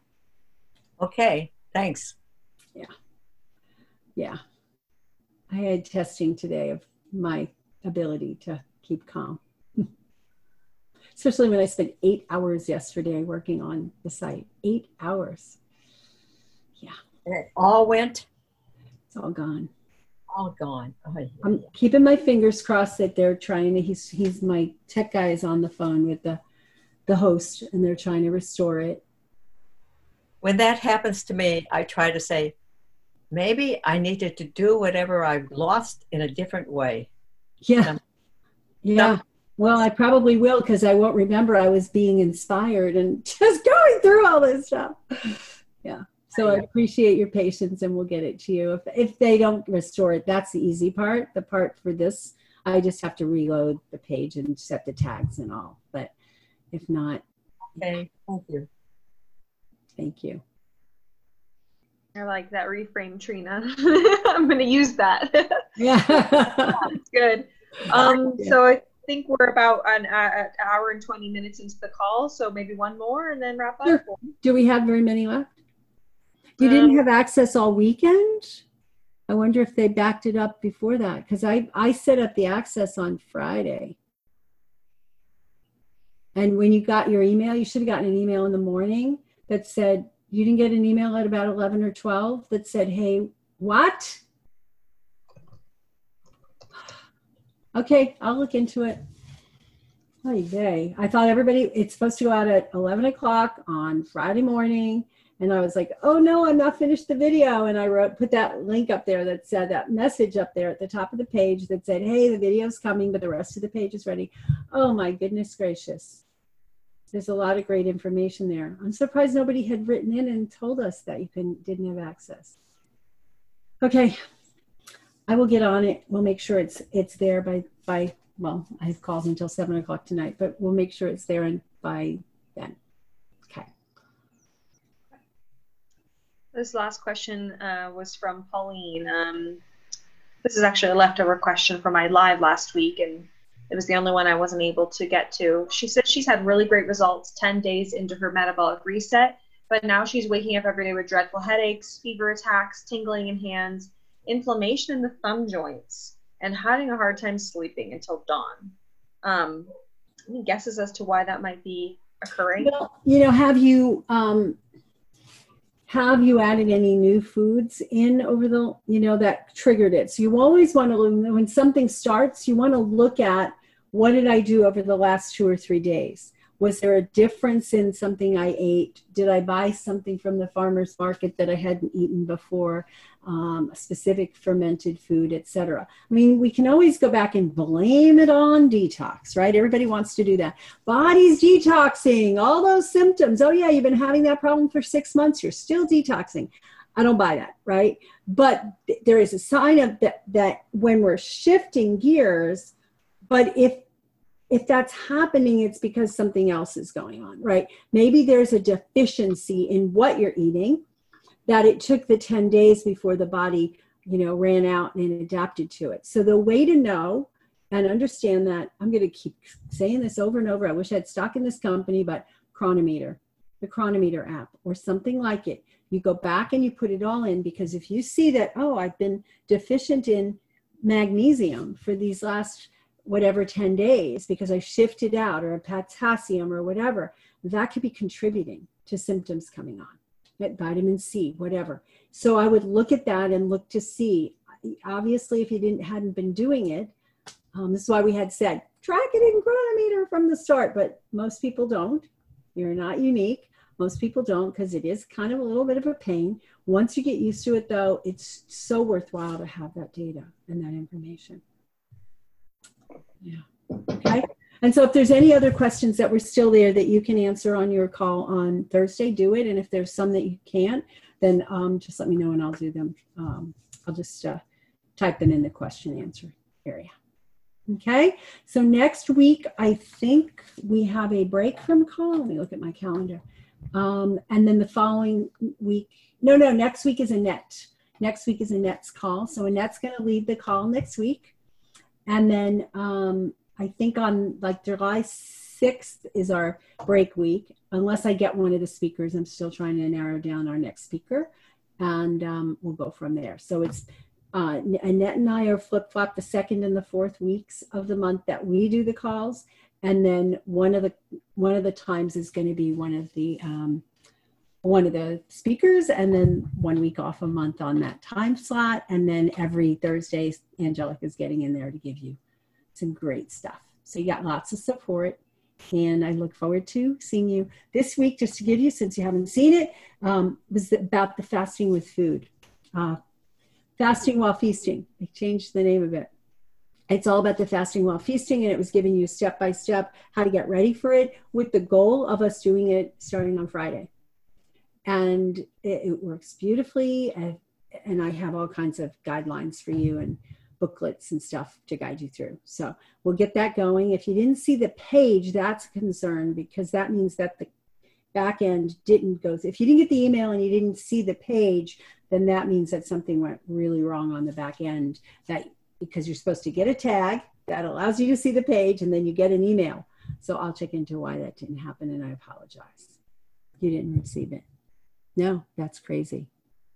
Okay, thanks. Yeah. Yeah. I had testing today of my ability to keep calm. Especially when I spent eight hours yesterday working on the site. Eight hours. Yeah. And it all went? It's all gone. All gone. Oh, yeah. I'm keeping my fingers crossed that they're trying to, he's, he's my tech guy is on the phone with the, the host and they're trying to restore it. When that happens to me, I try to say, maybe I needed to do whatever I've lost in a different way. Yeah. Um, yeah. some, Well, I probably will, because I won't remember I was being inspired and just going through all this stuff. Yeah. So I appreciate your patience and we'll get it to you. If, if they don't restore it, that's the easy part. The part for this, I just have to reload the page and set the tags and all. But if not. Okay. Thank you. Thank you. I like that reframe, Trina. I'm going to use that. Yeah. That's good. Um, so I think we're about an uh, hour and twenty minutes into the call, so maybe one more and then wrap up. Sure. Do we have very many left? You um, didn't have access all weekend? I wonder if they backed it up before that, because I, I set up the access on Friday. And when you got your email, you should have gotten an email in the morning that said, you didn't get an email at about eleven or twelve that said, hey, what? Okay, I'll look into it. Oh, yay. I thought everybody, it's supposed to go out at eleven o'clock on Friday morning. And I was like, oh no, I'm not finished the video. And I wrote, put that link up there that said, that message up there at the top of the page that said, hey, the video's coming, but the rest of the page is ready. Oh my goodness gracious. There's a lot of great information there. I'm surprised nobody had written in and told us that you couldn't, didn't have access. Okay. I will get on it. We'll make sure it's it's there by, by well, I have calls until seven o'clock tonight, but we'll make sure it's there and by then. Okay. This last question uh, was from Pauline. Um, this is actually a leftover question from my live last week, and it was the only one I wasn't able to get to. She said she's had really great results ten days into her metabolic reset, but now she's waking up every day with dreadful headaches, fever attacks, tingling in hands, inflammation in the thumb joints, and having a hard time sleeping until dawn. Um, any guesses as to why that might be occurring? Well, you know, have you um, have you added any new foods in over the, you know, that triggered it? So you always want to, when something starts, you want to look at, what did I do over the last two or three days? Was there a difference in something I ate? Did I buy something from the farmer's market that I hadn't eaten before? Um, a specific fermented food, et cetera. I mean, we can always go back and blame it on detox, right? Everybody wants to do that. Body's detoxing, all those symptoms. Oh yeah, you've been having that problem for six months. You're still detoxing. I don't buy that, right? But th- there is a sign of that, that when we're shifting gears, but if If that's happening, it's because something else is going on, right? Maybe there's a deficiency in what you're eating, that it took the ten days before the body, you know, ran out and adapted to it. So the way to know and understand that, I'm going to keep saying this over and over. I wish I had stock in this company, but Chronometer. the Chronometer app or something like it. You go back and you put it all in, because if you see that, oh, I've been deficient in magnesium for these last whatever ten days because I shifted out, or potassium or whatever, that could be contributing to symptoms coming on. Vitamin C, whatever. So I would look at that and look to see, obviously, if you didn't hadn't been doing it, um, this is why we had said, track it in Chronometer from the start, but most people don't. You're not unique. Most people don't, because it is kind of a little bit of a pain. Once you get used to it, though, it's so worthwhile to have that data and that information. Yeah. Okay. And so if there's any other questions that were still there that you can answer on your call on Thursday, do it. And if there's some that you can't, then um, just let me know and I'll do them. Um, I'll just uh, type them in the question answer area. Okay. So next week, I think we have a break from call. Let me look at my calendar. Um, and then the following week, no, no, next week is Annette. Next week is Annette's call. So Annette's going to lead the call next week. And then um, I think on like July sixth is our break week, unless I get one of the speakers. I'm still trying to narrow down our next speaker, and um, we'll go from there. So it's uh, Annette and I are flip-flop the second and the fourth weeks of the month that we do the calls. And then one of the one of the times is going to be one of the um, one of the speakers, and then one week off a month on that time slot. And then every Thursday, Angelica is getting in there to give you some great stuff. So you got lots of support, and I look forward to seeing you this week. Just to give you, since you haven't seen it, um, was about the fasting with food, uh, fasting while feasting. I changed the name of it. It's all about the fasting while feasting, and it was giving you step by step how to get ready for it, with the goal of us doing it starting on Friday. And it, it works beautifully, and, and I have all kinds of guidelines for you and booklets and stuff to guide you through. So we'll get that going. If you didn't see the page, that's a concern, because that means that the back end didn't go. If you didn't get the email and you didn't see the page, then that means that something went really wrong on the back end, that because you're supposed to get a tag that allows you to see the page, and then you get an email. So I'll check into why that didn't happen, and I apologize. You didn't receive it. No, that's crazy.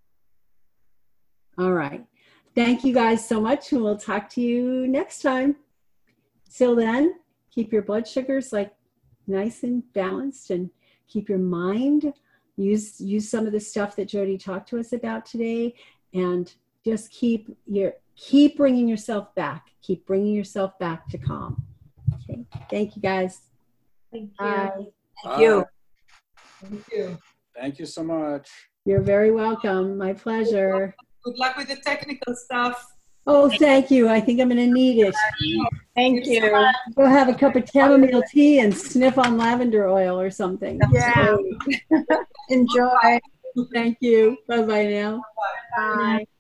All right. Thank you guys so much, and we'll talk to you next time. Till then, keep your blood sugars like nice and balanced, and keep your mind. Use, use some of the stuff that Jody talked to us about today, and just keep your Keep bringing yourself back. Keep bringing yourself back to calm. Okay. Thank you, guys. Thank you. Bye. Thank you. Thank you. Thank you so much. You're very welcome. My pleasure. Good luck with the technical stuff. Oh, thank you. I think I'm going to need it. Thank you. Go have a cup of chamomile tea and sniff on lavender oil or something. Yeah. Enjoy. Thank you. Bye-bye now. Bye.